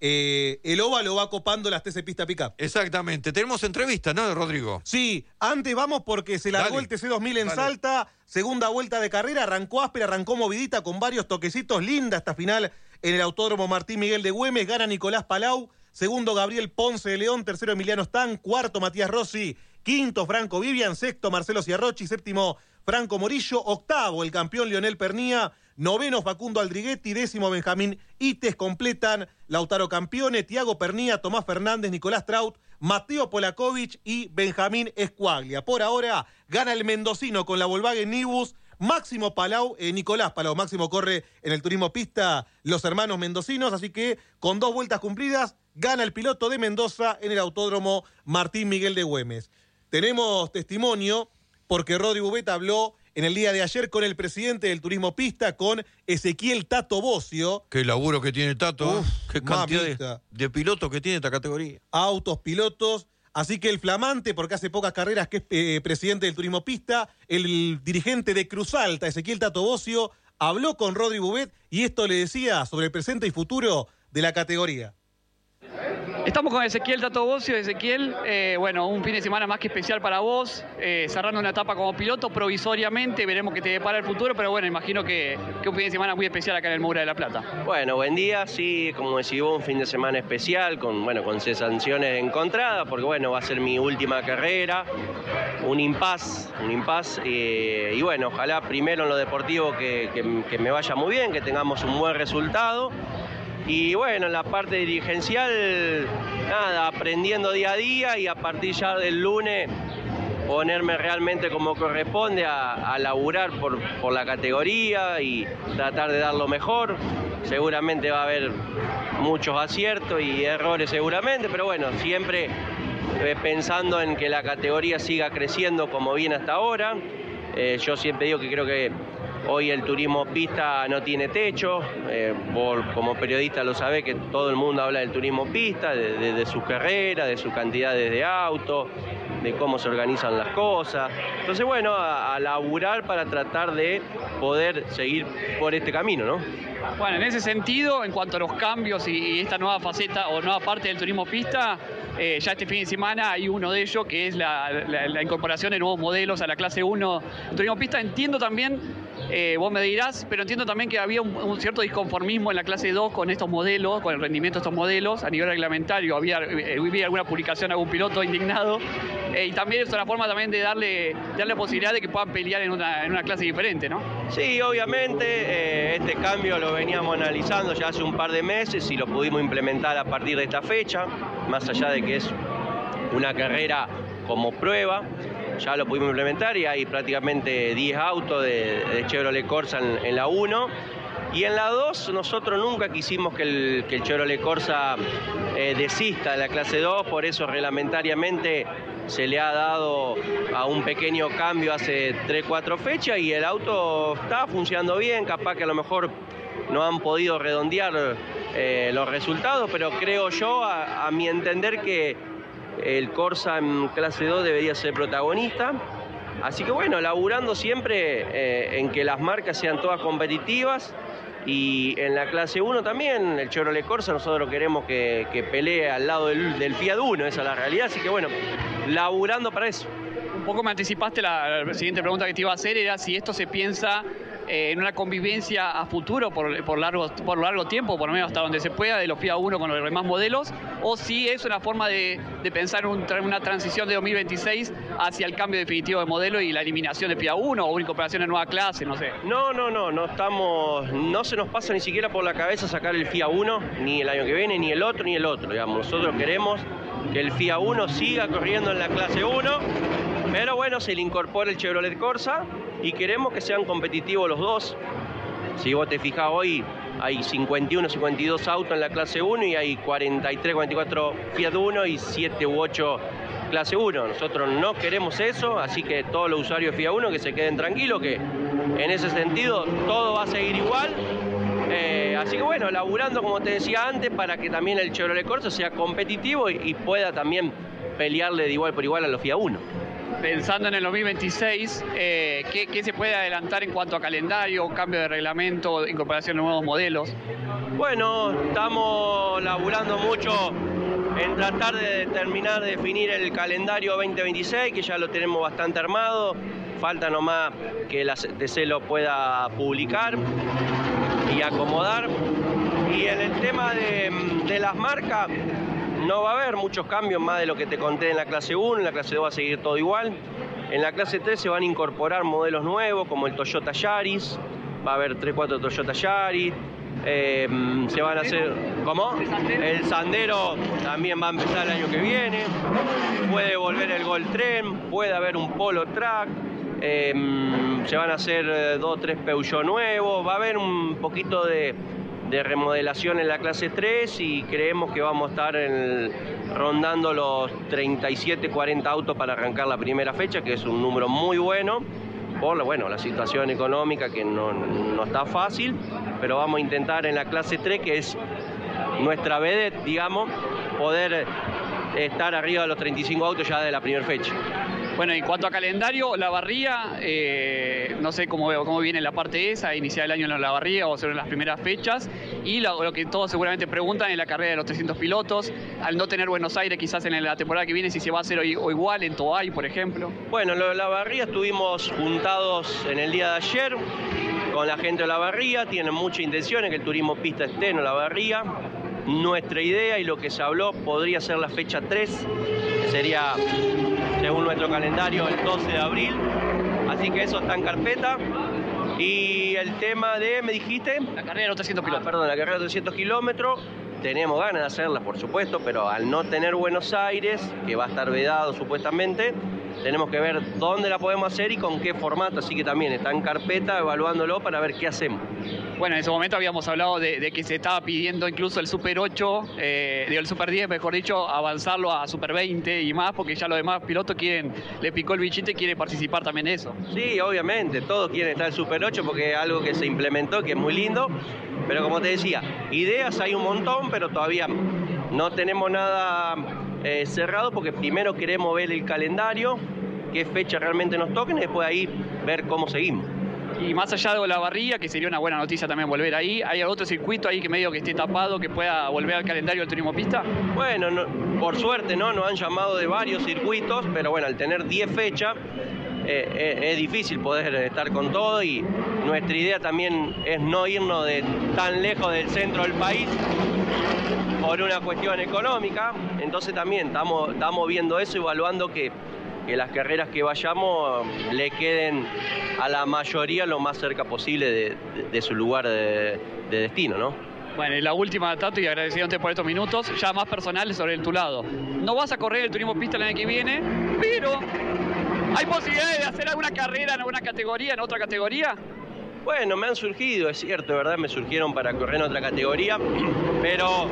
el OVA lo va copando las TC Pista Pickup. Exactamente. Tenemos entrevista, ¿no, Rodrigo? Sí, antes vamos porque se largó el TC2000 en Salta. Segunda vuelta de carrera, arrancó áspera, arrancó movidita con varios toquecitos. Linda esta final en el Autódromo Martín Miguel de Güemes. Gana Nicolás Palau. Segundo, Gabriel Ponce de León. Tercero, Emiliano Stan. Cuarto, Matías Rossi. Quinto, Franco Vivian. Sexto, Marcelo Ciarrochi. Séptimo, Franco Morillo. Octavo, el campeón Lionel Pernía. Noveno, Facundo Aldriguetti. Décimo, Benjamín Ites. Completan Lautaro Campione, Tiago Pernía, Tomás Fernández, Nicolás Traut, Mateo Polakovic y Benjamín Escuaglia. Por ahora gana el mendocino con la Volkswagen Nibus. Máximo Palau, Nicolás Palau, Máximo corre en el turismo pista los hermanos mendocinos, así que con 2 vueltas cumplidas gana el piloto de Mendoza en el Autódromo Martín Miguel de Güemes. Tenemos testimonio porque Rodri Bubet habló en el día de ayer con el presidente del turismo pista, con Ezequiel Tato Bocio. Qué laburo que tiene Tato, qué cantidad de pilotos que tiene esta categoría. Autos, pilotos. Así que el flamante, porque hace pocas carreras que es presidente del turismo pista, el dirigente de Cruz Alta, Ezequiel Tato Bocio, habló con Rodri Bubet y esto le decía sobre el presente y futuro de la categoría. Estamos con Ezequiel Tato Bocio. Ezequiel, un fin de semana más que especial para vos, cerrando una etapa como piloto provisoriamente, veremos qué te depara el futuro, pero bueno, imagino que un fin de semana muy especial acá en el Moura de la Plata. Bueno, buen día, sí, como decís vos, un fin de semana especial, con sensaciones encontradas, porque va a ser mi última carrera, un impasse, y bueno, ojalá primero en lo deportivo que me vaya muy bien, que tengamos un buen resultado. Y bueno, en la parte dirigencial, nada, aprendiendo día a día y a partir ya del lunes ponerme realmente como corresponde a laburar por la categoría y tratar de dar lo mejor. Seguramente va a haber muchos aciertos y errores seguramente, pero bueno, siempre pensando en que la categoría siga creciendo como viene hasta ahora. Yo siempre digo que creo que Hoy el turismo pista no tiene techo, vos como periodista lo sabés que todo el mundo habla del turismo pista, de sus carreras, de sus cantidades de autos, de cómo se organizan las cosas. Entonces, bueno, a laburar para tratar de poder seguir por este camino, ¿no? Bueno, en ese sentido, en cuanto a los cambios y esta nueva faceta o nueva parte del turismo pista, ya este fin de semana hay uno de ellos que es la incorporación de nuevos modelos a la clase 1 del turismo pista. Entiendo también, vos me dirás, pero entiendo también que había un cierto disconformismo en la clase 2 con estos modelos, con el rendimiento de estos modelos a nivel reglamentario. Había alguna publicación, algún piloto indignado, y también es una forma también de darle posibilidad de que puedan pelear en una clase diferente, ¿no? Sí, obviamente, este cambio lo veníamos analizando ya hace un par de meses y lo pudimos implementar a partir de esta fecha, más allá de que es una carrera como prueba, ya lo pudimos implementar y hay prácticamente 10 autos de Chevrolet Corsa en la 1. Y en la 2 nosotros nunca quisimos que el Chevrolet Corsa desista de la clase 2, por eso reglamentariamente se le ha dado a un pequeño cambio hace 3-4 fechas y el auto está funcionando bien, capaz que a lo mejor no han podido redondear los resultados, pero creo yo, a mi entender, que el Corsa en clase 2 debería ser protagonista. Así que bueno, laburando siempre en que las marcas sean todas competitivas y en la clase 1 también, el Chevrolet Corsa nosotros queremos que pelee al lado del Fiat Uno, esa es la realidad, así que bueno, laburando para eso. Un poco me anticipaste la siguiente pregunta que te iba a hacer, era si esto se piensa en una convivencia a futuro por largo tiempo, por lo menos hasta donde se pueda, de los Fiat Uno con los demás modelos, o si es una forma de pensar en una transición de 2026 hacia el cambio definitivo de modelo y la eliminación de Fiat Uno o una incorporación de nueva clase, no sé. No se nos pasa ni siquiera por la cabeza sacar el Fiat Uno, ni el año que viene, ni el otro, digamos. Nosotros queremos que el Fiat Uno siga corriendo en la clase 1, pero bueno, se le incorpora el Chevrolet Corsa y queremos que sean competitivos los dos. Si vos te fijás hoy, hay 51, 52 autos en la clase 1 y hay 43, 44 Fiat Uno y 7 u 8 clase 1. Nosotros no queremos eso, así que todos los usuarios de Fiat Uno que se queden tranquilos, que en ese sentido todo va a seguir igual. Así que bueno, laburando como te decía antes para que también el Chevrolet Corsa sea competitivo y pueda también pelearle de igual por igual a los Fiat Uno. Pensando en el 2026, ¿qué se puede adelantar en cuanto a calendario, cambio de reglamento, incorporación de nuevos modelos? Bueno, estamos laburando mucho en tratar de terminar de definir el calendario 2026, que ya lo tenemos bastante armado. Falta nomás que la CTC lo pueda publicar y acomodar. Y en el tema de las marcas, no va a haber muchos cambios más de lo que te conté en la clase 1, en la clase 2 va a seguir todo igual. En la clase 3 se van a incorporar modelos nuevos como el Toyota Yaris, va a haber 3-4 Toyota Yaris, se van a hacer... ¿Cómo? El Sandero también va a empezar el año que viene, puede volver el Gold Trend, puede haber un Polo Track, se van a hacer 2 o 3 Peugeot nuevos, va a haber un poquito de remodelación en la clase 3 y creemos que vamos a estar rondando los 37-40 autos para arrancar la primera fecha, que es un número muy bueno por la situación económica que no está fácil, pero vamos a intentar en la clase 3, que es nuestra vedette, digamos, poder estar arriba de los 35 autos ya de la primera fecha. Bueno, en cuanto a calendario, la Barría, no sé cómo viene la parte esa, iniciar el año en la Barría o sobre las primeras fechas, y lo que todos seguramente preguntan es la carrera de los 300 pilotos, al no tener Buenos Aires quizás en la temporada que viene, si se va a hacer o igual en Toay, por ejemplo. Bueno, la Barría estuvimos juntados en el día de ayer con la gente de la Barría, tienen mucha intención en que el turismo pista esté en la Barría. Nuestra idea y lo que se habló podría ser la fecha 3, que sería, según nuestro calendario, el 12 de abril. Así que eso está en carpeta. Y el tema de, ¿me dijiste? La carrera de los 300 kilómetros. Perdón, la carrera de 300 kilómetros. Tenemos ganas de hacerla, por supuesto, pero al no tener Buenos Aires, que va a estar vedado supuestamente, tenemos que ver dónde la podemos hacer y con qué formato, así que también está en carpeta evaluándolo para ver qué hacemos. Bueno, en ese momento habíamos hablado de que se estaba pidiendo incluso el Super 8, el Super 10, mejor dicho, avanzarlo a Super 20 y más, porque ya los demás pilotos le picó el bichito y quieren participar también de eso. Sí, obviamente, todos quieren estar en el Super 8 porque es algo que se implementó, que es muy lindo, pero como te decía, ideas hay un montón, pero todavía no tenemos nada cerrado porque primero queremos ver el calendario, qué fecha realmente nos toquen y después ahí ver cómo seguimos. Y más allá de Olavarría, que sería una buena noticia también volver ahí, ¿hay otro circuito ahí que medio que esté tapado, que pueda volver al calendario del turismo pista? Bueno, por suerte nos han llamado de varios circuitos, pero bueno, al tener 10 fechas es difícil poder estar con todo y nuestra idea también es no irnos tan lejos del centro del país por una cuestión económica, entonces también estamos viendo eso, evaluando que las carreras que vayamos le queden a la mayoría lo más cerca posible de su lugar de destino, ¿no? Bueno, y la última, Tato, y agradeciéndote por estos minutos, ya más personales sobre tu lado. No vas a correr el turismo pista el año que viene, pero ¿hay posibilidades de hacer alguna carrera en alguna categoría, en otra categoría? Bueno, me han surgido, es cierto, ¿verdad? Me surgieron para correr en otra categoría, pero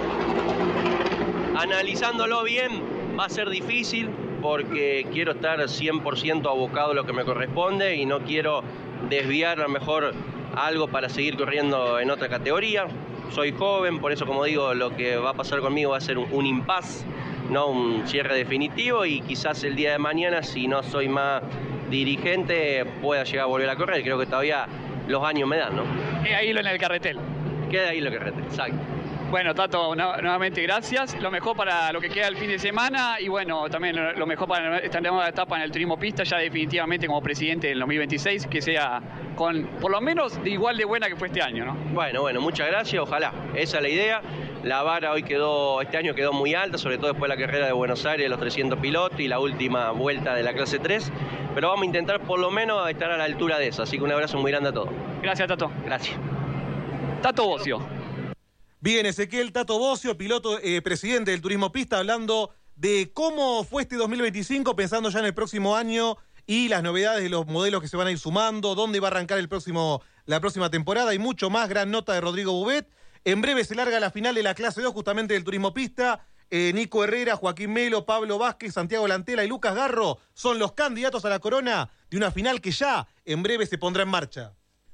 analizándolo bien va a ser difícil porque quiero estar 100% abocado a lo que me corresponde y no quiero desviar a lo mejor algo para seguir corriendo en otra categoría. Soy joven, por eso como digo, lo que va a pasar conmigo va a ser un impasse, no un cierre definitivo y quizás el día de mañana, si no soy más dirigente, pueda llegar a volver a correr. Creo que todavía los años me dan, ¿no? Queda hilo en el carretel. Queda ahí lo que carretel, exacto. Bueno, Tato, nuevamente gracias. Lo mejor para lo que queda el fin de semana y bueno, también lo mejor para esta nueva etapa en el turismo pista, ya definitivamente como presidente del 2026, que sea por lo menos de igual de buena que fue este año, ¿no? Bueno, muchas gracias, ojalá. Esa es la idea. La vara este año quedó muy alta, sobre todo después de la carrera de Buenos Aires, los 300 pilotos y la última vuelta de la clase 3. Pero vamos a intentar por lo menos estar a la altura de eso. Así que un abrazo muy grande a todos. Gracias, Tato. Gracias. Tato Bocio. Bien, Ezequiel Tato Bocio, piloto, presidente del Turismo Pista, hablando de cómo fue este 2025, pensando ya en el próximo año y las novedades de los modelos que se van a ir sumando, dónde va a arrancar la próxima temporada y mucho más. Gran nota de Rodrigo Bubet. En breve se larga la final de la clase 2 justamente del Turismo Pista. Nico Herrera, Joaquín Melo, Pablo Vázquez, Santiago Lantela y Lucas Garro son los candidatos a la corona de una final que ya en breve se pondrá en marcha.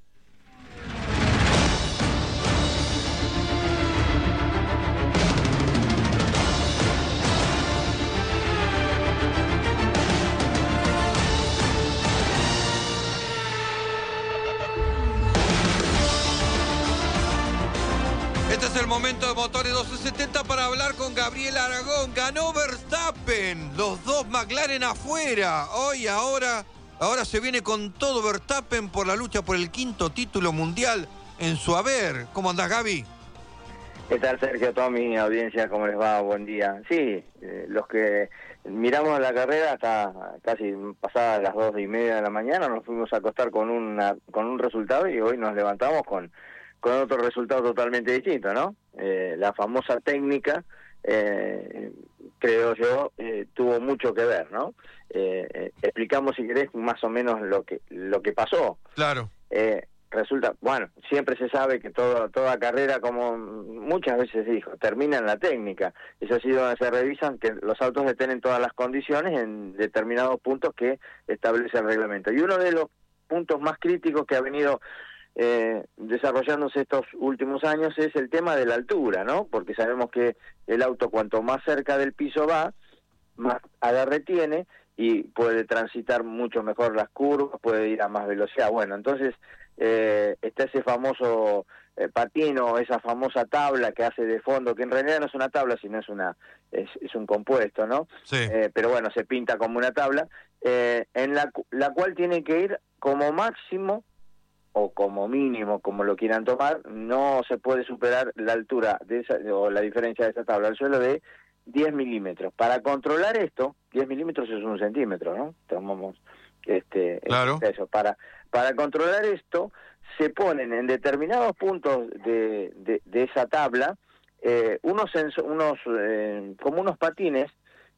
Este es el momento de Motores 1270 para hablar con Gabriel Aragón. Ganó Verstappen, los dos McLaren afuera. Ahora se viene con todo Verstappen por la lucha por el 5º título mundial en su haber. ¿Cómo andás, Gaby? ¿Qué tal, Sergio? Toda mi audiencia, ¿cómo les va? Buen día. Sí, los que miramos la carrera hasta casi pasadas las 2:30 de la mañana, nos fuimos a acostar con un resultado y hoy nos levantamos con otro resultado totalmente distinto, ¿no? La famosa técnica, creo yo, tuvo mucho que ver, ¿no? Explicamos, si querés, más o menos lo que pasó. Claro. Resulta, bueno, siempre se sabe que toda carrera, como muchas veces se dijo, termina en la técnica. Es así donde se revisan que los autos estén en todas las condiciones en determinados puntos que establece el reglamento. Y uno de los puntos más críticos que ha venido desarrollándose estos últimos años es el tema de la altura, ¿no? Porque sabemos que el auto cuanto más cerca del piso va, más agarre tiene y puede transitar mucho mejor las curvas, puede ir a más velocidad. Bueno, entonces está ese famoso patino, esa famosa tabla que hace de fondo, que en realidad no es una tabla, sino es un compuesto, ¿no? Sí. Pero bueno, se pinta como una tabla, en la cual tiene que ir como máximo o como mínimo, como lo quieran tomar, no se puede superar la altura de o la diferencia de esa tabla al suelo de 10 milímetros. Para controlar esto, 10 milímetros es 1 centímetro, ¿no? Tomamos claro. Eso. Para controlar esto, se ponen en determinados puntos de esa tabla como unos patines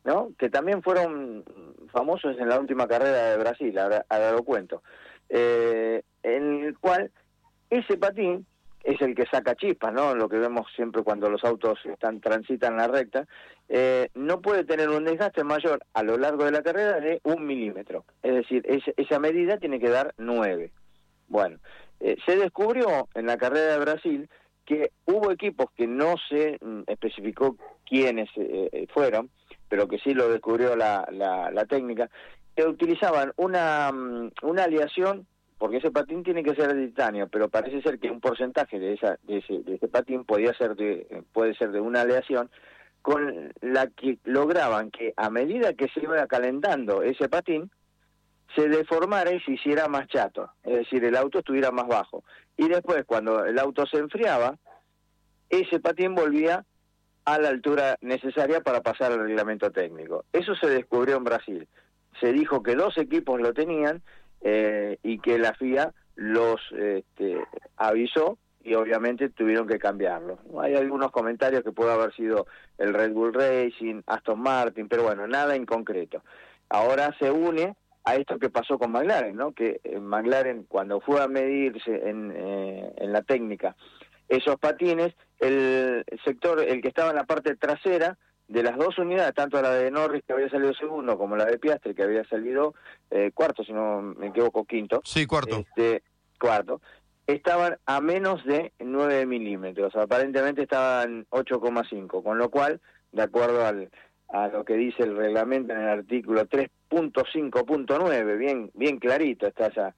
¿no? Que también fueron famosos en la última carrera de Brasil, ahora lo cuento, en el cual ese patín es el que saca chispas, ¿no? Lo que vemos siempre cuando los autos transitan la recta, no puede tener un desgaste mayor a lo largo de la carrera de 1 milímetro. Es decir, esa medida tiene que dar 9. Bueno, se descubrió en la carrera de Brasil que hubo equipos que no se especificó quiénes fueron, pero que sí lo descubrió la técnica, que utilizaban una aleación, porque ese patín tiene que ser de titanio, pero parece ser que un porcentaje de ese patín puede ser de una aleación, con la que lograban que a medida que se iba calentando ese patín, se deformara y se hiciera más chato, es decir, el auto estuviera más bajo. Y después, cuando el auto se enfriaba, ese patín volvía a la altura necesaria para pasar al reglamento técnico. Eso se descubrió en Brasil. Se dijo que 2 equipos lo tenían y que la FIA los avisó y obviamente tuvieron que cambiarlo. Hay algunos comentarios que puede haber sido el Red Bull Racing, Aston Martin, pero bueno, nada en concreto. Ahora se une a esto que pasó con McLaren, ¿no? Que McLaren, cuando fue a medirse en la técnica esos patines, el sector, el que estaba en la parte trasera de las 2 unidades, tanto la de Norris, que había salido segundo, como la de Piastri, que había salido cuarto, si no me equivoco, quinto. Sí, cuarto. Cuarto. Estaban a menos de 9 milímetros, aparentemente estaban 8,5, con lo cual, de acuerdo a lo que dice el reglamento en el artículo 3.5.9, bien clarito está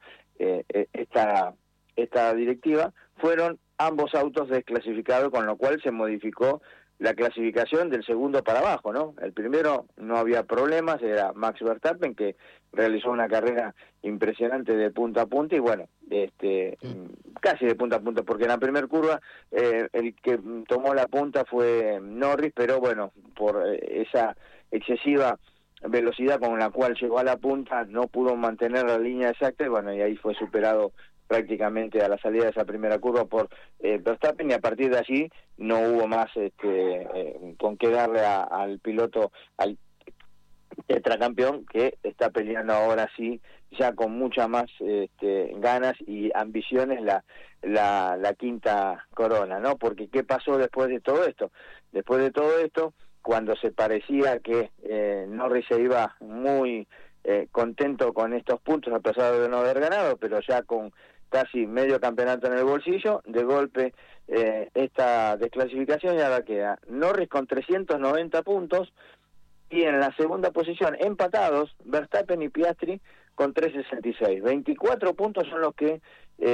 esta directiva, fueron ambos autos desclasificados, con lo cual se modificó la clasificación del segundo para abajo, ¿no? El primero no había problemas, era Max Verstappen, que realizó una carrera impresionante de punta a punta, y bueno, casi de punta a punta, porque en la primera curva el que tomó la punta fue Norris, pero bueno, por esa excesiva velocidad con la cual llegó a la punta, no pudo mantener la línea exacta, y bueno, y ahí fue superado prácticamente a la salida de esa primera curva por Verstappen, y a partir de allí no hubo más con qué darle al piloto, al tetracampeón, que está peleando ahora sí ya con muchas más ganas y ambiciones la quinta corona, ¿no? Porque ¿qué pasó después de todo esto? Después de todo esto, cuando se parecía que Norris se iba muy contento con estos puntos, a pesar de no haber ganado, pero ya con casi medio campeonato en el bolsillo, de golpe esta desclasificación, y ahora queda Norris con 390 puntos, y en la segunda posición, empatados, Verstappen y Piastri con 366. 24 puntos son los que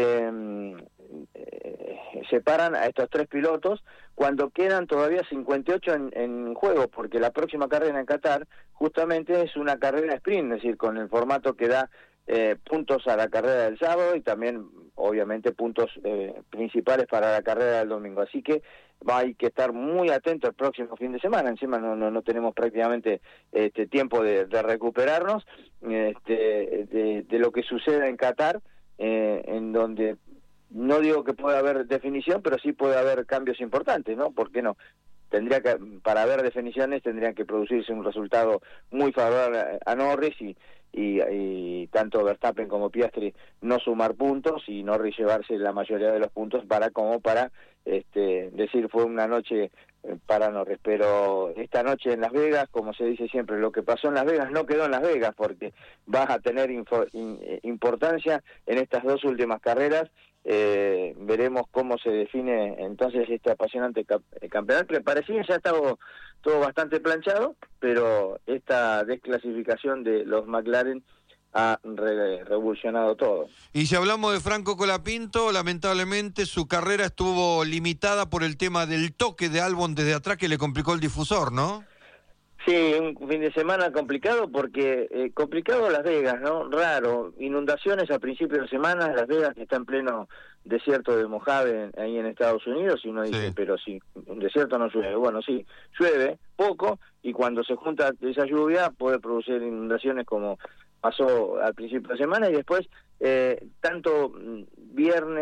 separan a estos 3 pilotos, cuando quedan todavía 58 en juego, porque la próxima carrera en Qatar justamente es una carrera sprint, es decir, con el formato que da puntos a la carrera del sábado y también obviamente puntos principales para la carrera del domingo, así que hay que estar muy atento el próximo fin de semana. Encima no tenemos prácticamente tiempo de recuperarnos de lo que suceda en Qatar, en donde no digo que pueda haber definición, pero sí puede haber cambios importantes, ¿no? ¿Por qué no? Para haber definiciones tendrían que producirse un resultado muy favorable a Norris y tanto Verstappen como Piastri no sumar puntos y Norris llevarse la mayoría de los puntos para decir fue una noche para Norris. Pero esta noche en Las Vegas, como se dice siempre, lo que pasó en Las Vegas no quedó en Las Vegas, porque vas a tener importancia en estas 2 últimas carreras. Veremos cómo se define entonces este apasionante campeonato, que parecía ya estaba todo bastante planchado, pero esta desclasificación de los McLaren ha revolucionado todo. Y si hablamos de Franco Colapinto, lamentablemente su carrera estuvo limitada por el tema del toque de Albon desde atrás, que le complicó el difusor, ¿no? Sí, un fin de semana complicado, porque complicado Las Vegas, ¿no? Raro, inundaciones a principios de semana, Las Vegas que está en pleno desierto de Mojave ahí en Estados Unidos, y uno dice, pero si un desierto no llueve. Bueno, sí, llueve poco, y cuando se junta esa lluvia puede producir inundaciones como pasó al principio de semana, y después tanto viernes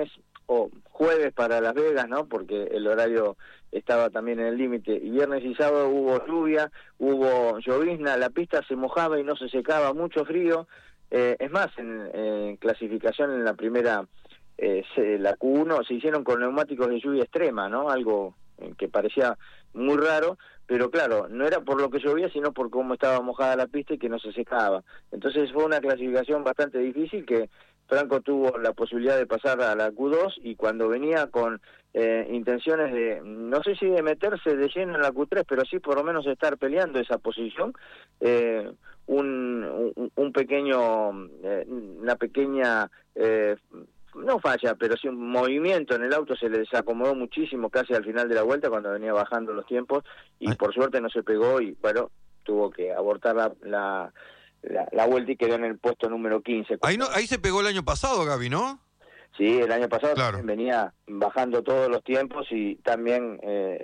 o jueves para Las Vegas, ¿no? Porque el horario estaba también en el límite, y viernes y sábado hubo lluvia, hubo llovizna, la pista se mojaba y no se secaba, mucho frío. Es más, en clasificación en la primera, la Q1 se hicieron con neumáticos de lluvia extrema, ¿no? Algo que parecía muy raro, pero claro, no era por lo que llovía, sino por cómo estaba mojada la pista y que no se secaba. Entonces fue una clasificación bastante difícil, que Franco tuvo la posibilidad de pasar a la Q2, y cuando venía con intenciones de, no sé si de meterse de lleno en la Q3, pero sí por lo menos estar peleando esa posición, un pequeño, una pequeña, no falla, pero sí un movimiento en el auto, se le desacomodó muchísimo casi al final de la vuelta cuando venía bajando los tiempos, y por suerte no se pegó, y bueno, tuvo que abortar la vuelta y quedó en el puesto número 15. Ahí se pegó el año pasado, Gaby, ¿no? Sí, el año pasado claro. Venía bajando todos los tiempos, y también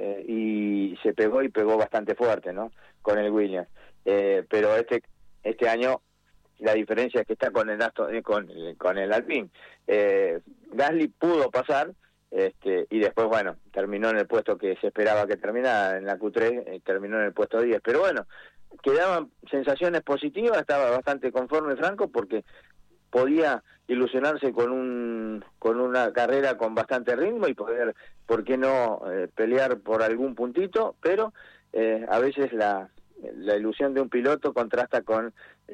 y se pegó, y pegó bastante fuerte, ¿no? Con el Williams. Pero este año la diferencia es que está con el con el Alpine. Gasly pudo pasar, y después, bueno, terminó en el puesto que se esperaba que terminara, en la Q3, terminó en el puesto 10. Pero bueno, quedaban sensaciones positivas, estaba bastante conforme Franco, porque podía ilusionarse con una carrera con bastante ritmo y poder, ¿por qué no?, pelear por algún puntito, pero a veces la ilusión de un piloto contrasta con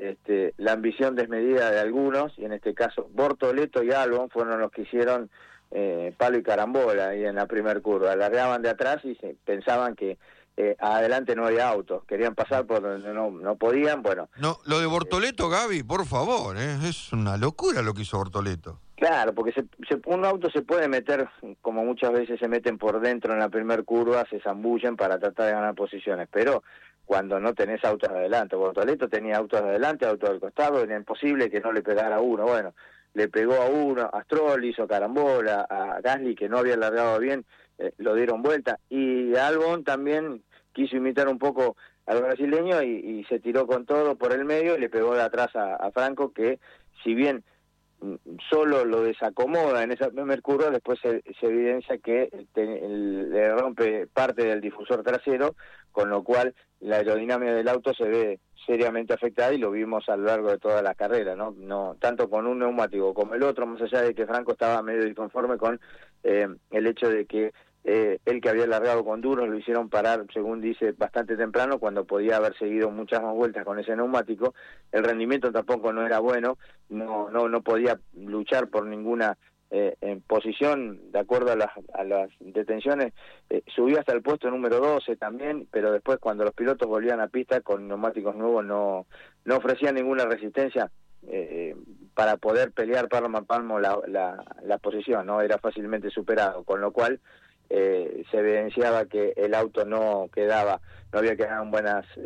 la ambición desmedida de algunos, y en este caso Bortoleto y Albon fueron los que hicieron palo y carambola ahí en la primer curva. Largaban de atrás y pensaban que adelante no había autos, querían pasar por donde no podían. Bueno, no, lo de Bortoleto, Gaby, por favor, es una locura lo que hizo Bortoleto. Claro, porque un auto se puede meter, como muchas veces se meten por dentro en la primer curva, se zambullen para tratar de ganar posiciones, pero cuando no tenés autos adelante. Bortoleto tenía autos adelante, autos al costado, era imposible que no le pegara a uno. Bueno, le pegó a uno, a Stroll hizo carambola, a Gasly, que no había largado bien, lo dieron vuelta, y Albon también quiso imitar un poco al brasileño y se tiró con todo por el medio y le pegó de atrás a Franco, que si bien solo lo desacomoda en esa primer curva, después se evidencia que le rompe parte del difusor trasero, con lo cual la aerodinámica del auto se ve seriamente afectada, y lo vimos a lo largo de toda la carrera, no tanto con un neumático como el otro, más allá de que Franco estaba medio disconforme con el hecho de que él, que había largado con duros, lo hicieron parar, según dice, bastante temprano, cuando podía haber seguido muchas más vueltas con ese neumático. El rendimiento tampoco no era bueno, no podía luchar por ninguna en posición, de acuerdo a las detenciones. Subió hasta el puesto número 12 también, pero después, cuando los pilotos volvían a pista con neumáticos nuevos, no ofrecían ninguna resistencia para poder pelear palmo a palmo la posición, no era fácilmente superado, con lo cual se evidenciaba que el auto no había quedado en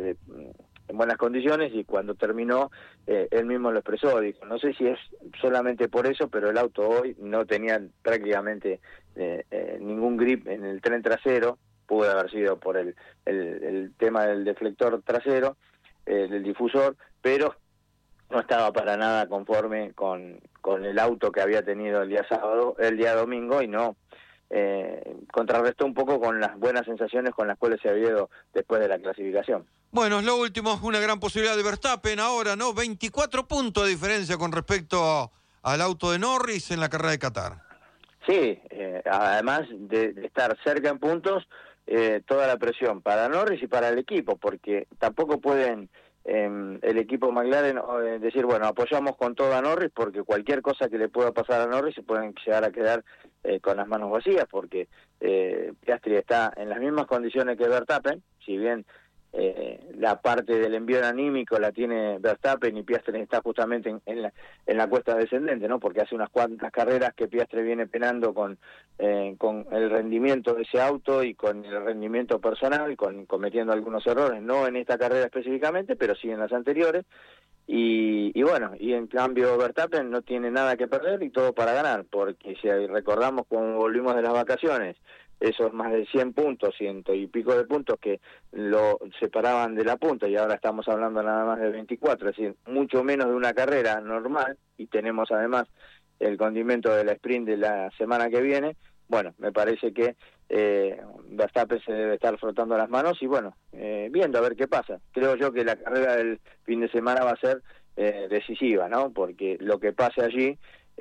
buenas condiciones, y cuando terminó, él mismo lo expresó, dijo, no sé si es solamente por eso, pero el auto hoy no tenía prácticamente ningún grip en el tren trasero. Pudo haber sido por el tema del deflector trasero, del difusor, pero no estaba para nada conforme con el auto que había tenido el día domingo, y no contrarrestó un poco con las buenas sensaciones con las cuales se había ido después de la clasificación. Bueno, es lo último, una gran posibilidad de Verstappen ahora, ¿no? 24 puntos de diferencia con respecto al auto de Norris en la carrera de Qatar. Sí, además de estar cerca en puntos, toda la presión para Norris y para el equipo, porque tampoco pueden el equipo McLaren decir, bueno, apoyamos con todo a Norris, porque cualquier cosa que le pueda pasar a Norris se pueden llegar a quedar con las manos vacías, porque Piastri está en las mismas condiciones que Verstappen, si bien la parte del envío anímico la tiene Verstappen, y Piastri está justamente en la cuesta descendente, ¿no? Porque hace unas cuantas carreras que Piastri viene penando con el rendimiento de ese auto y con el rendimiento personal, cometiendo algunos errores, no en esta carrera específicamente, pero sí en las anteriores. Y bueno, y en cambio Verstappen no tiene nada que perder y todo para ganar, porque si recordamos cuando volvimos de las vacaciones, esos más de 100 puntos, 100 y pico de puntos que lo separaban de la punta, y ahora estamos hablando nada más de 24, es decir, mucho menos de una carrera normal, y tenemos además el condimento del sprint de la semana que viene. Bueno, me parece que Verstappen se debe estar frotando las manos y bueno, viendo a ver qué pasa. Creo yo que la carrera del fin de semana va a ser decisiva, ¿no? Porque lo que pase allí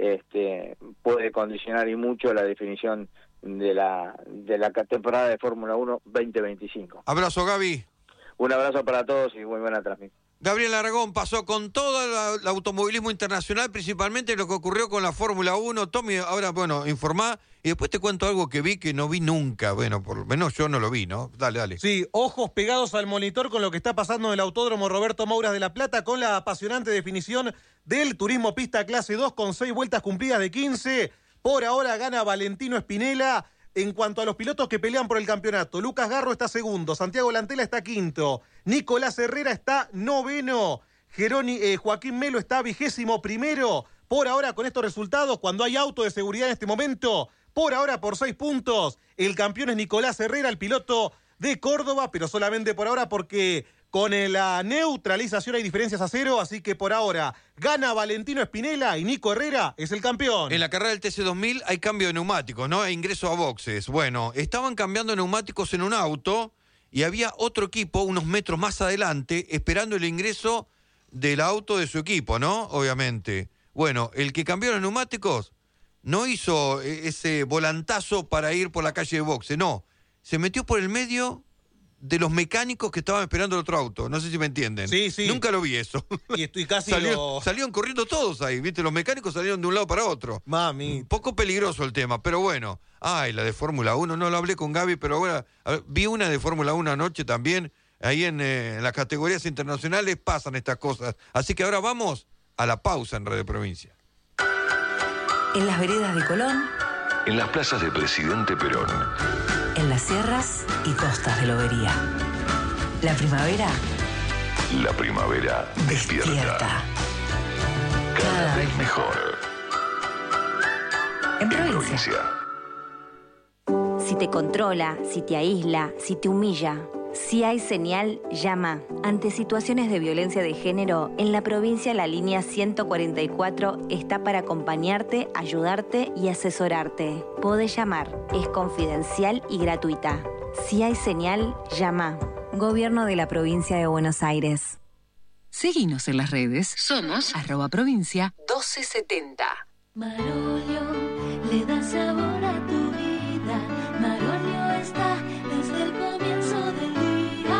puede condicionar y mucho la definición de la temporada de Fórmula 1 2025. Abrazo, Gaby. Un abrazo para todos y muy buena transmisión. Gabriel Aragón pasó con todo el automovilismo internacional, principalmente lo que ocurrió con la Fórmula 1. Tommy, ahora, bueno, informá y después te cuento algo que vi que no vi nunca. Bueno, por lo menos yo no lo vi, ¿no? Dale. Sí, ojos pegados al monitor con lo que está pasando en el Autódromo Roberto Mouras de La Plata, con la apasionante definición del Turismo Pista Clase 2 con 6 vueltas cumplidas de 15. Por ahora gana Valentino Spinella. En cuanto a los pilotos que pelean por el campeonato, Lucas Garro está segundo, Santiago Lantela está quinto, Nicolás Herrera está noveno, Joaquín Melo está 21º. Por ahora, con estos resultados, cuando hay auto de seguridad en este momento, por ahora por 6 puntos, el campeón es Nicolás Herrera, el piloto de Córdoba, pero solamente por ahora porque con la neutralización hay diferencias a 0, así que por ahora gana Valentino Spinella y Nico Herrera es el campeón. En la carrera del TC2000 hay cambio de neumáticos, ¿no? Hay ingreso a boxes. Bueno, estaban cambiando neumáticos en un auto y había otro equipo unos metros más adelante esperando el ingreso del auto de su equipo, ¿no? Obviamente. Bueno, el que cambió los neumáticos no hizo ese volantazo para ir por la calle de boxe, no. Se metió por el medio de los mecánicos que estaban esperando el otro auto. No sé si me entienden. Sí. Nunca lo vi eso. Y estoy casi salieron corriendo todos ahí, ¿viste? Los mecánicos salieron de un lado para otro. Mami. Un poco peligroso el tema, pero bueno. Ay, la de Fórmula 1, no lo hablé con Gaby, pero ahora vi una de Fórmula 1 anoche también. Ahí en las categorías internacionales pasan estas cosas. Así que ahora vamos a la pausa en Radio Provincia. En las veredas de Colón. En las plazas de Presidente Perón. En las sierras y costas de Lobería. La primavera. La primavera despierta. Cada vez mejor. En provincia. Si te controla, si te aísla, si te humilla, si hay señal, llama. Ante situaciones de violencia de género, en la provincia la línea 144 está para acompañarte, ayudarte y asesorarte. Podés llamar, es confidencial y gratuita. Si hay señal, llama. Gobierno de la Provincia de Buenos Aires. Seguinos en las redes. Somos @provincia 1270. Marolio le da sabor a tu vida. Marolio está desde el comienzo del día.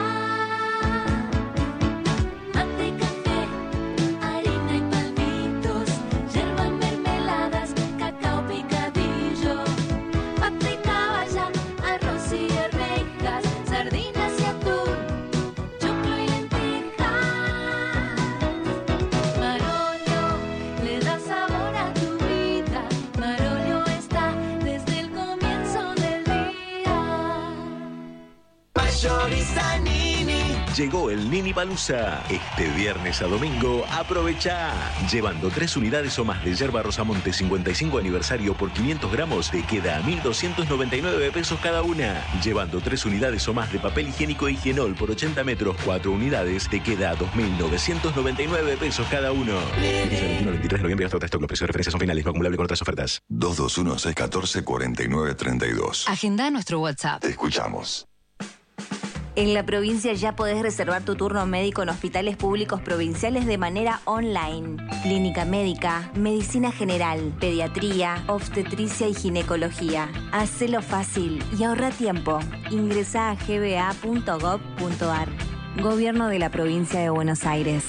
Mate, café, harina y palmitos, yerba, mermeladas, cacao picadillo, pata y caballa, arroz y arvejas, sardinas y atún, choclo y lentejas. Marolio le da sabor a tu vida. Marolio está desde el comienzo del día. Mayoriza Nini. Llegó el Nini Palusa. Este viernes a domingo, aprovecha. Llevando 3 unidades o más de yerba Rosamonte 55 aniversario por 500 gramos, te queda a 1.299 pesos cada una. Llevando 3 unidades o más de papel higiénico e higienol por 80 metros, 4 unidades, te queda a 2.999 pesos cada uno. Vigencia del 23 de noviembre hasta otro stock. Los precios de referencia son finales, no acumulable con otras ofertas. 221-614-4932. Agenda nuestro WhatsApp. Te escuchamos. En la provincia ya podés reservar tu turno médico en hospitales públicos provinciales de manera online. Clínica médica, medicina general, pediatría, obstetricia y ginecología. Hacelo fácil y ahorra tiempo. Ingresá a gba.gov.ar. Gobierno de la Provincia de Buenos Aires.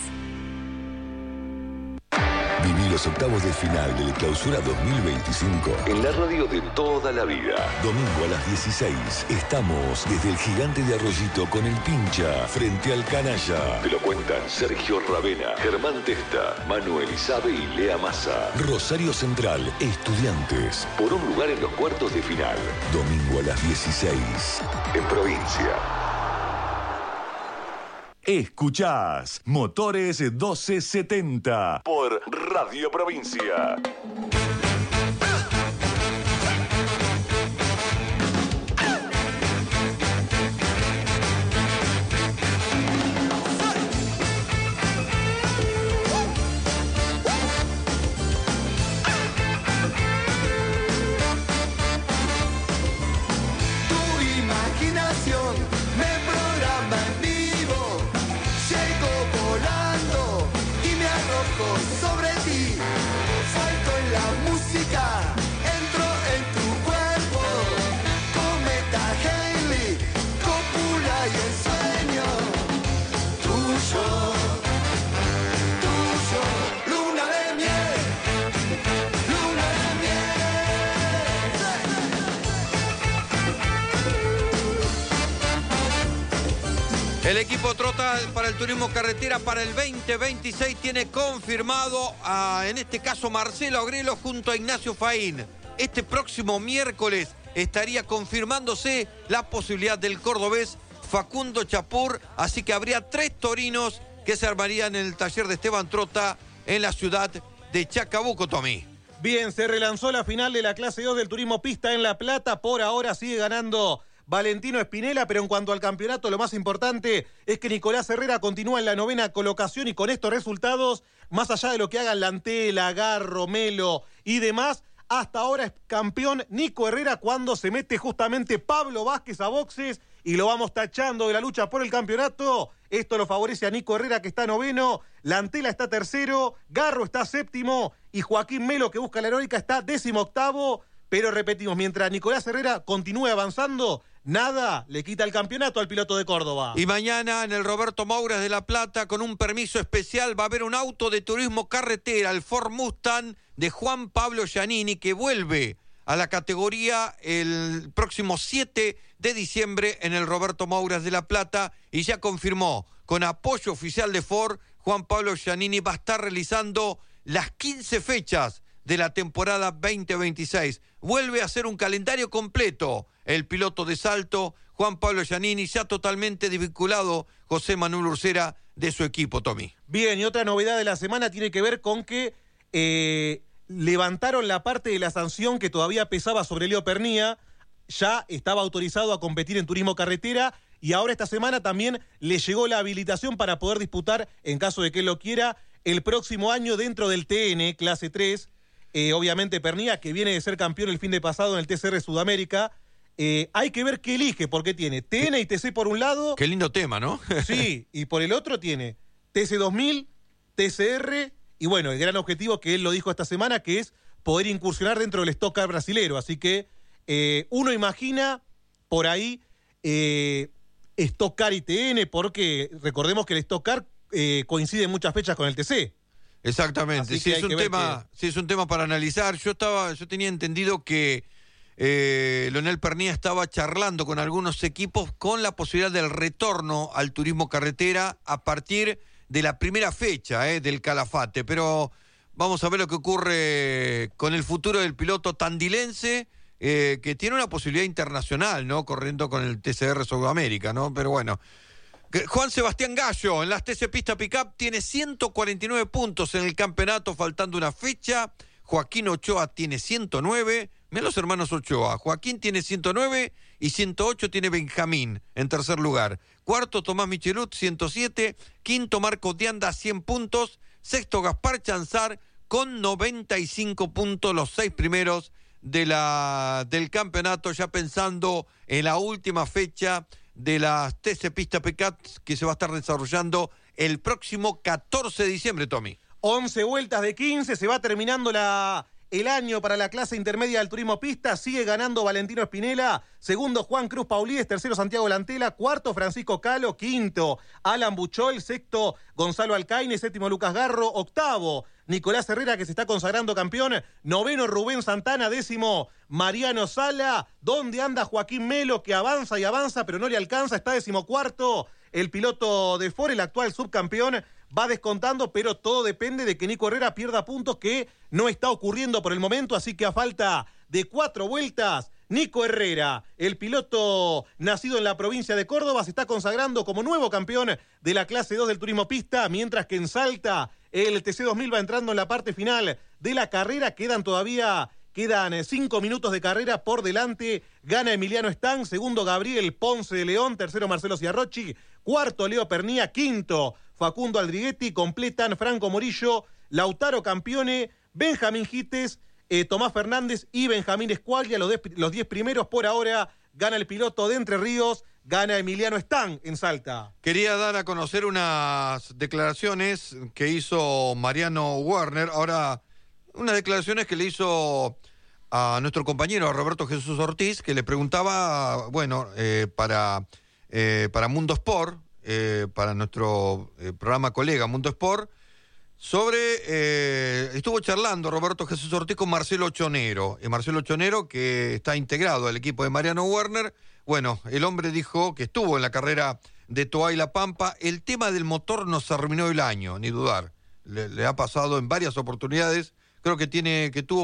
Viví los octavos de final del Clausura 2025 en la radio de toda la vida. Domingo a las 16 estamos desde el Gigante de Arroyito con el Pincha frente al Canalla. Te lo cuentan Sergio Ravena, Germán Testa, Manuel Isabe y Lea Massa. Rosario Central, Estudiantes, por un lugar en los cuartos de final. Domingo a las 16 en Provincia. Escuchás Motores 1270 por Radio Provincia. El equipo Trota para el turismo carretera para el 2026 tiene confirmado en este caso Marcelo Agrelo junto a Ignacio Faín. Este próximo miércoles estaría confirmándose la posibilidad del cordobés Facundo Chapur, así que habría 3 torinos que se armarían en el taller de Esteban Trota en la ciudad de Chacabuco, Tommy. Bien, se relanzó la final de la clase 2 del turismo pista en La Plata. Por ahora sigue ganando Valentino Espinela, pero en cuanto al campeonato, lo más importante es que Nicolás Herrera continúa en la 9ª colocación y con estos resultados, más allá de lo que hagan Lantela, Garro, Melo y demás, hasta ahora es campeón Nico Herrera cuando se mete justamente Pablo Vázquez a boxes y lo vamos tachando de la lucha por el campeonato. Esto lo favorece a Nico Herrera, que está 9º, Lantela está 3º, Garro está 7º y Joaquín Melo, que busca la heroica, está 18º. Pero repetimos, mientras Nicolás Herrera continúe avanzando, nada le quita el campeonato al piloto de Córdoba. Y mañana en el Roberto Mouras de La Plata, con un permiso especial, va a haber un auto de turismo carretera, el Ford Mustang de Juan Pablo Giannini, que vuelve a la categoría el próximo 7 de diciembre en el Roberto Mouras de La Plata y ya confirmó, con apoyo oficial de Ford, Juan Pablo Giannini va a estar realizando las 15 fechas de la temporada 2026. Vuelve a hacer un calendario completo el piloto de Salto, Juan Pablo Giannini, ya totalmente desvinculado José Manuel Ursera de su equipo, Tommy. Bien, y otra novedad de la semana tiene que ver con que levantaron la parte de la sanción que todavía pesaba sobre Leo Pernía, ya estaba autorizado a competir en turismo carretera y ahora esta semana también le llegó la habilitación para poder disputar, en caso de que él lo quiera, el próximo año dentro del TN, clase 3, obviamente Pernía, que viene de ser campeón el fin de pasado en el TCR Sudamérica. Hay que ver qué elige, porque tiene TN y TC por un lado. Qué lindo tema, ¿no? Sí, y por el otro tiene TC2000, TCR, y bueno, el gran objetivo que él lo dijo esta semana, que es poder incursionar dentro del Stock Car brasilero. Así que uno imagina por ahí Stock Car y TN, porque recordemos que el Stock Car coincide en muchas fechas con el TC. Exactamente, sí, es un tema para analizar. Yo tenía entendido que Leonel Pernía estaba charlando con algunos equipos con la posibilidad del retorno al turismo carretera a partir de la primera fecha del Calafate, pero vamos a ver lo que ocurre con el futuro del piloto tandilense, que tiene una posibilidad internacional, ¿no? Corriendo con el TCR Sudamérica, ¿no? Pero bueno, Juan Sebastián Gallo en las TC Pista Pickup tiene 149 puntos en el campeonato, faltando una fecha. Joaquín Ochoa tiene 109. Mirá los hermanos Ochoa. Joaquín tiene 109 y 108 tiene Benjamín en tercer lugar. Cuarto, Tomás Michelut, 107. Quinto, Marcos Dianda, 100 puntos. Sexto, Gaspar Chanzar con 95 puntos. Los 6 primeros del campeonato, ya pensando en la última fecha de las TC Pista Pickup que se va a estar desarrollando el próximo 14 de diciembre, Tommy. 11 vueltas de 15, se va terminando el año para la clase intermedia del turismo pista. Sigue ganando Valentino Espinela, segundo Juan Cruz Paulíes, tercero Santiago Lantela, cuarto Francisco Calo, quinto Alan Buchol, sexto Gonzalo Alcaine, séptimo Lucas Garro, octavo Nicolás Herrera, que se está consagrando campeón, noveno Rubén Santana, décimo Mariano Sala. ¿Dónde anda Joaquín Melo, que avanza y avanza pero no le alcanza? Está decimocuarto el piloto de Ford, el actual subcampeón, va descontando, pero todo depende de que Nico Herrera pierda puntos, que no está ocurriendo por el momento, así que a falta de 4 vueltas, Nico Herrera, el piloto nacido en la provincia de Córdoba, se está consagrando como nuevo campeón de la clase 2 del turismo pista, mientras que en Salta el TC2000 va entrando en la parte final de la carrera. Quedan 5 minutos de carrera por delante. Gana Emiliano Stang, segundo Gabriel Ponce de León, tercero Marcelo Ciarrochi, cuarto Leo Pernía, quinto Facundo Aldriguetti. Completan Franco Morillo, Lautaro Campione, Benjamín Gites, Tomás Fernández y Benjamín Escualia. Los 10 primeros por ahora. Gana el piloto de Entre Ríos, gana Emiliano Stang en Salta. Quería dar a conocer unas declaraciones que hizo Mariano Werner. Ahora, unas declaraciones que le hizo a nuestro compañero, a Roberto Jesús Ortiz, que le preguntaba, bueno, para Mundo Sport, para nuestro programa colega Mundo Sport, estuvo charlando Roberto Jesús Ortiz con Marcelo Chonero, Marcelo Chonero, que está integrado al equipo de Mariano Werner. Bueno, el hombre dijo que estuvo en la carrera de Toay y La Pampa. El tema del motor nos arruinó el año, ni dudar. Le ha pasado en varias oportunidades. Creo que tuvo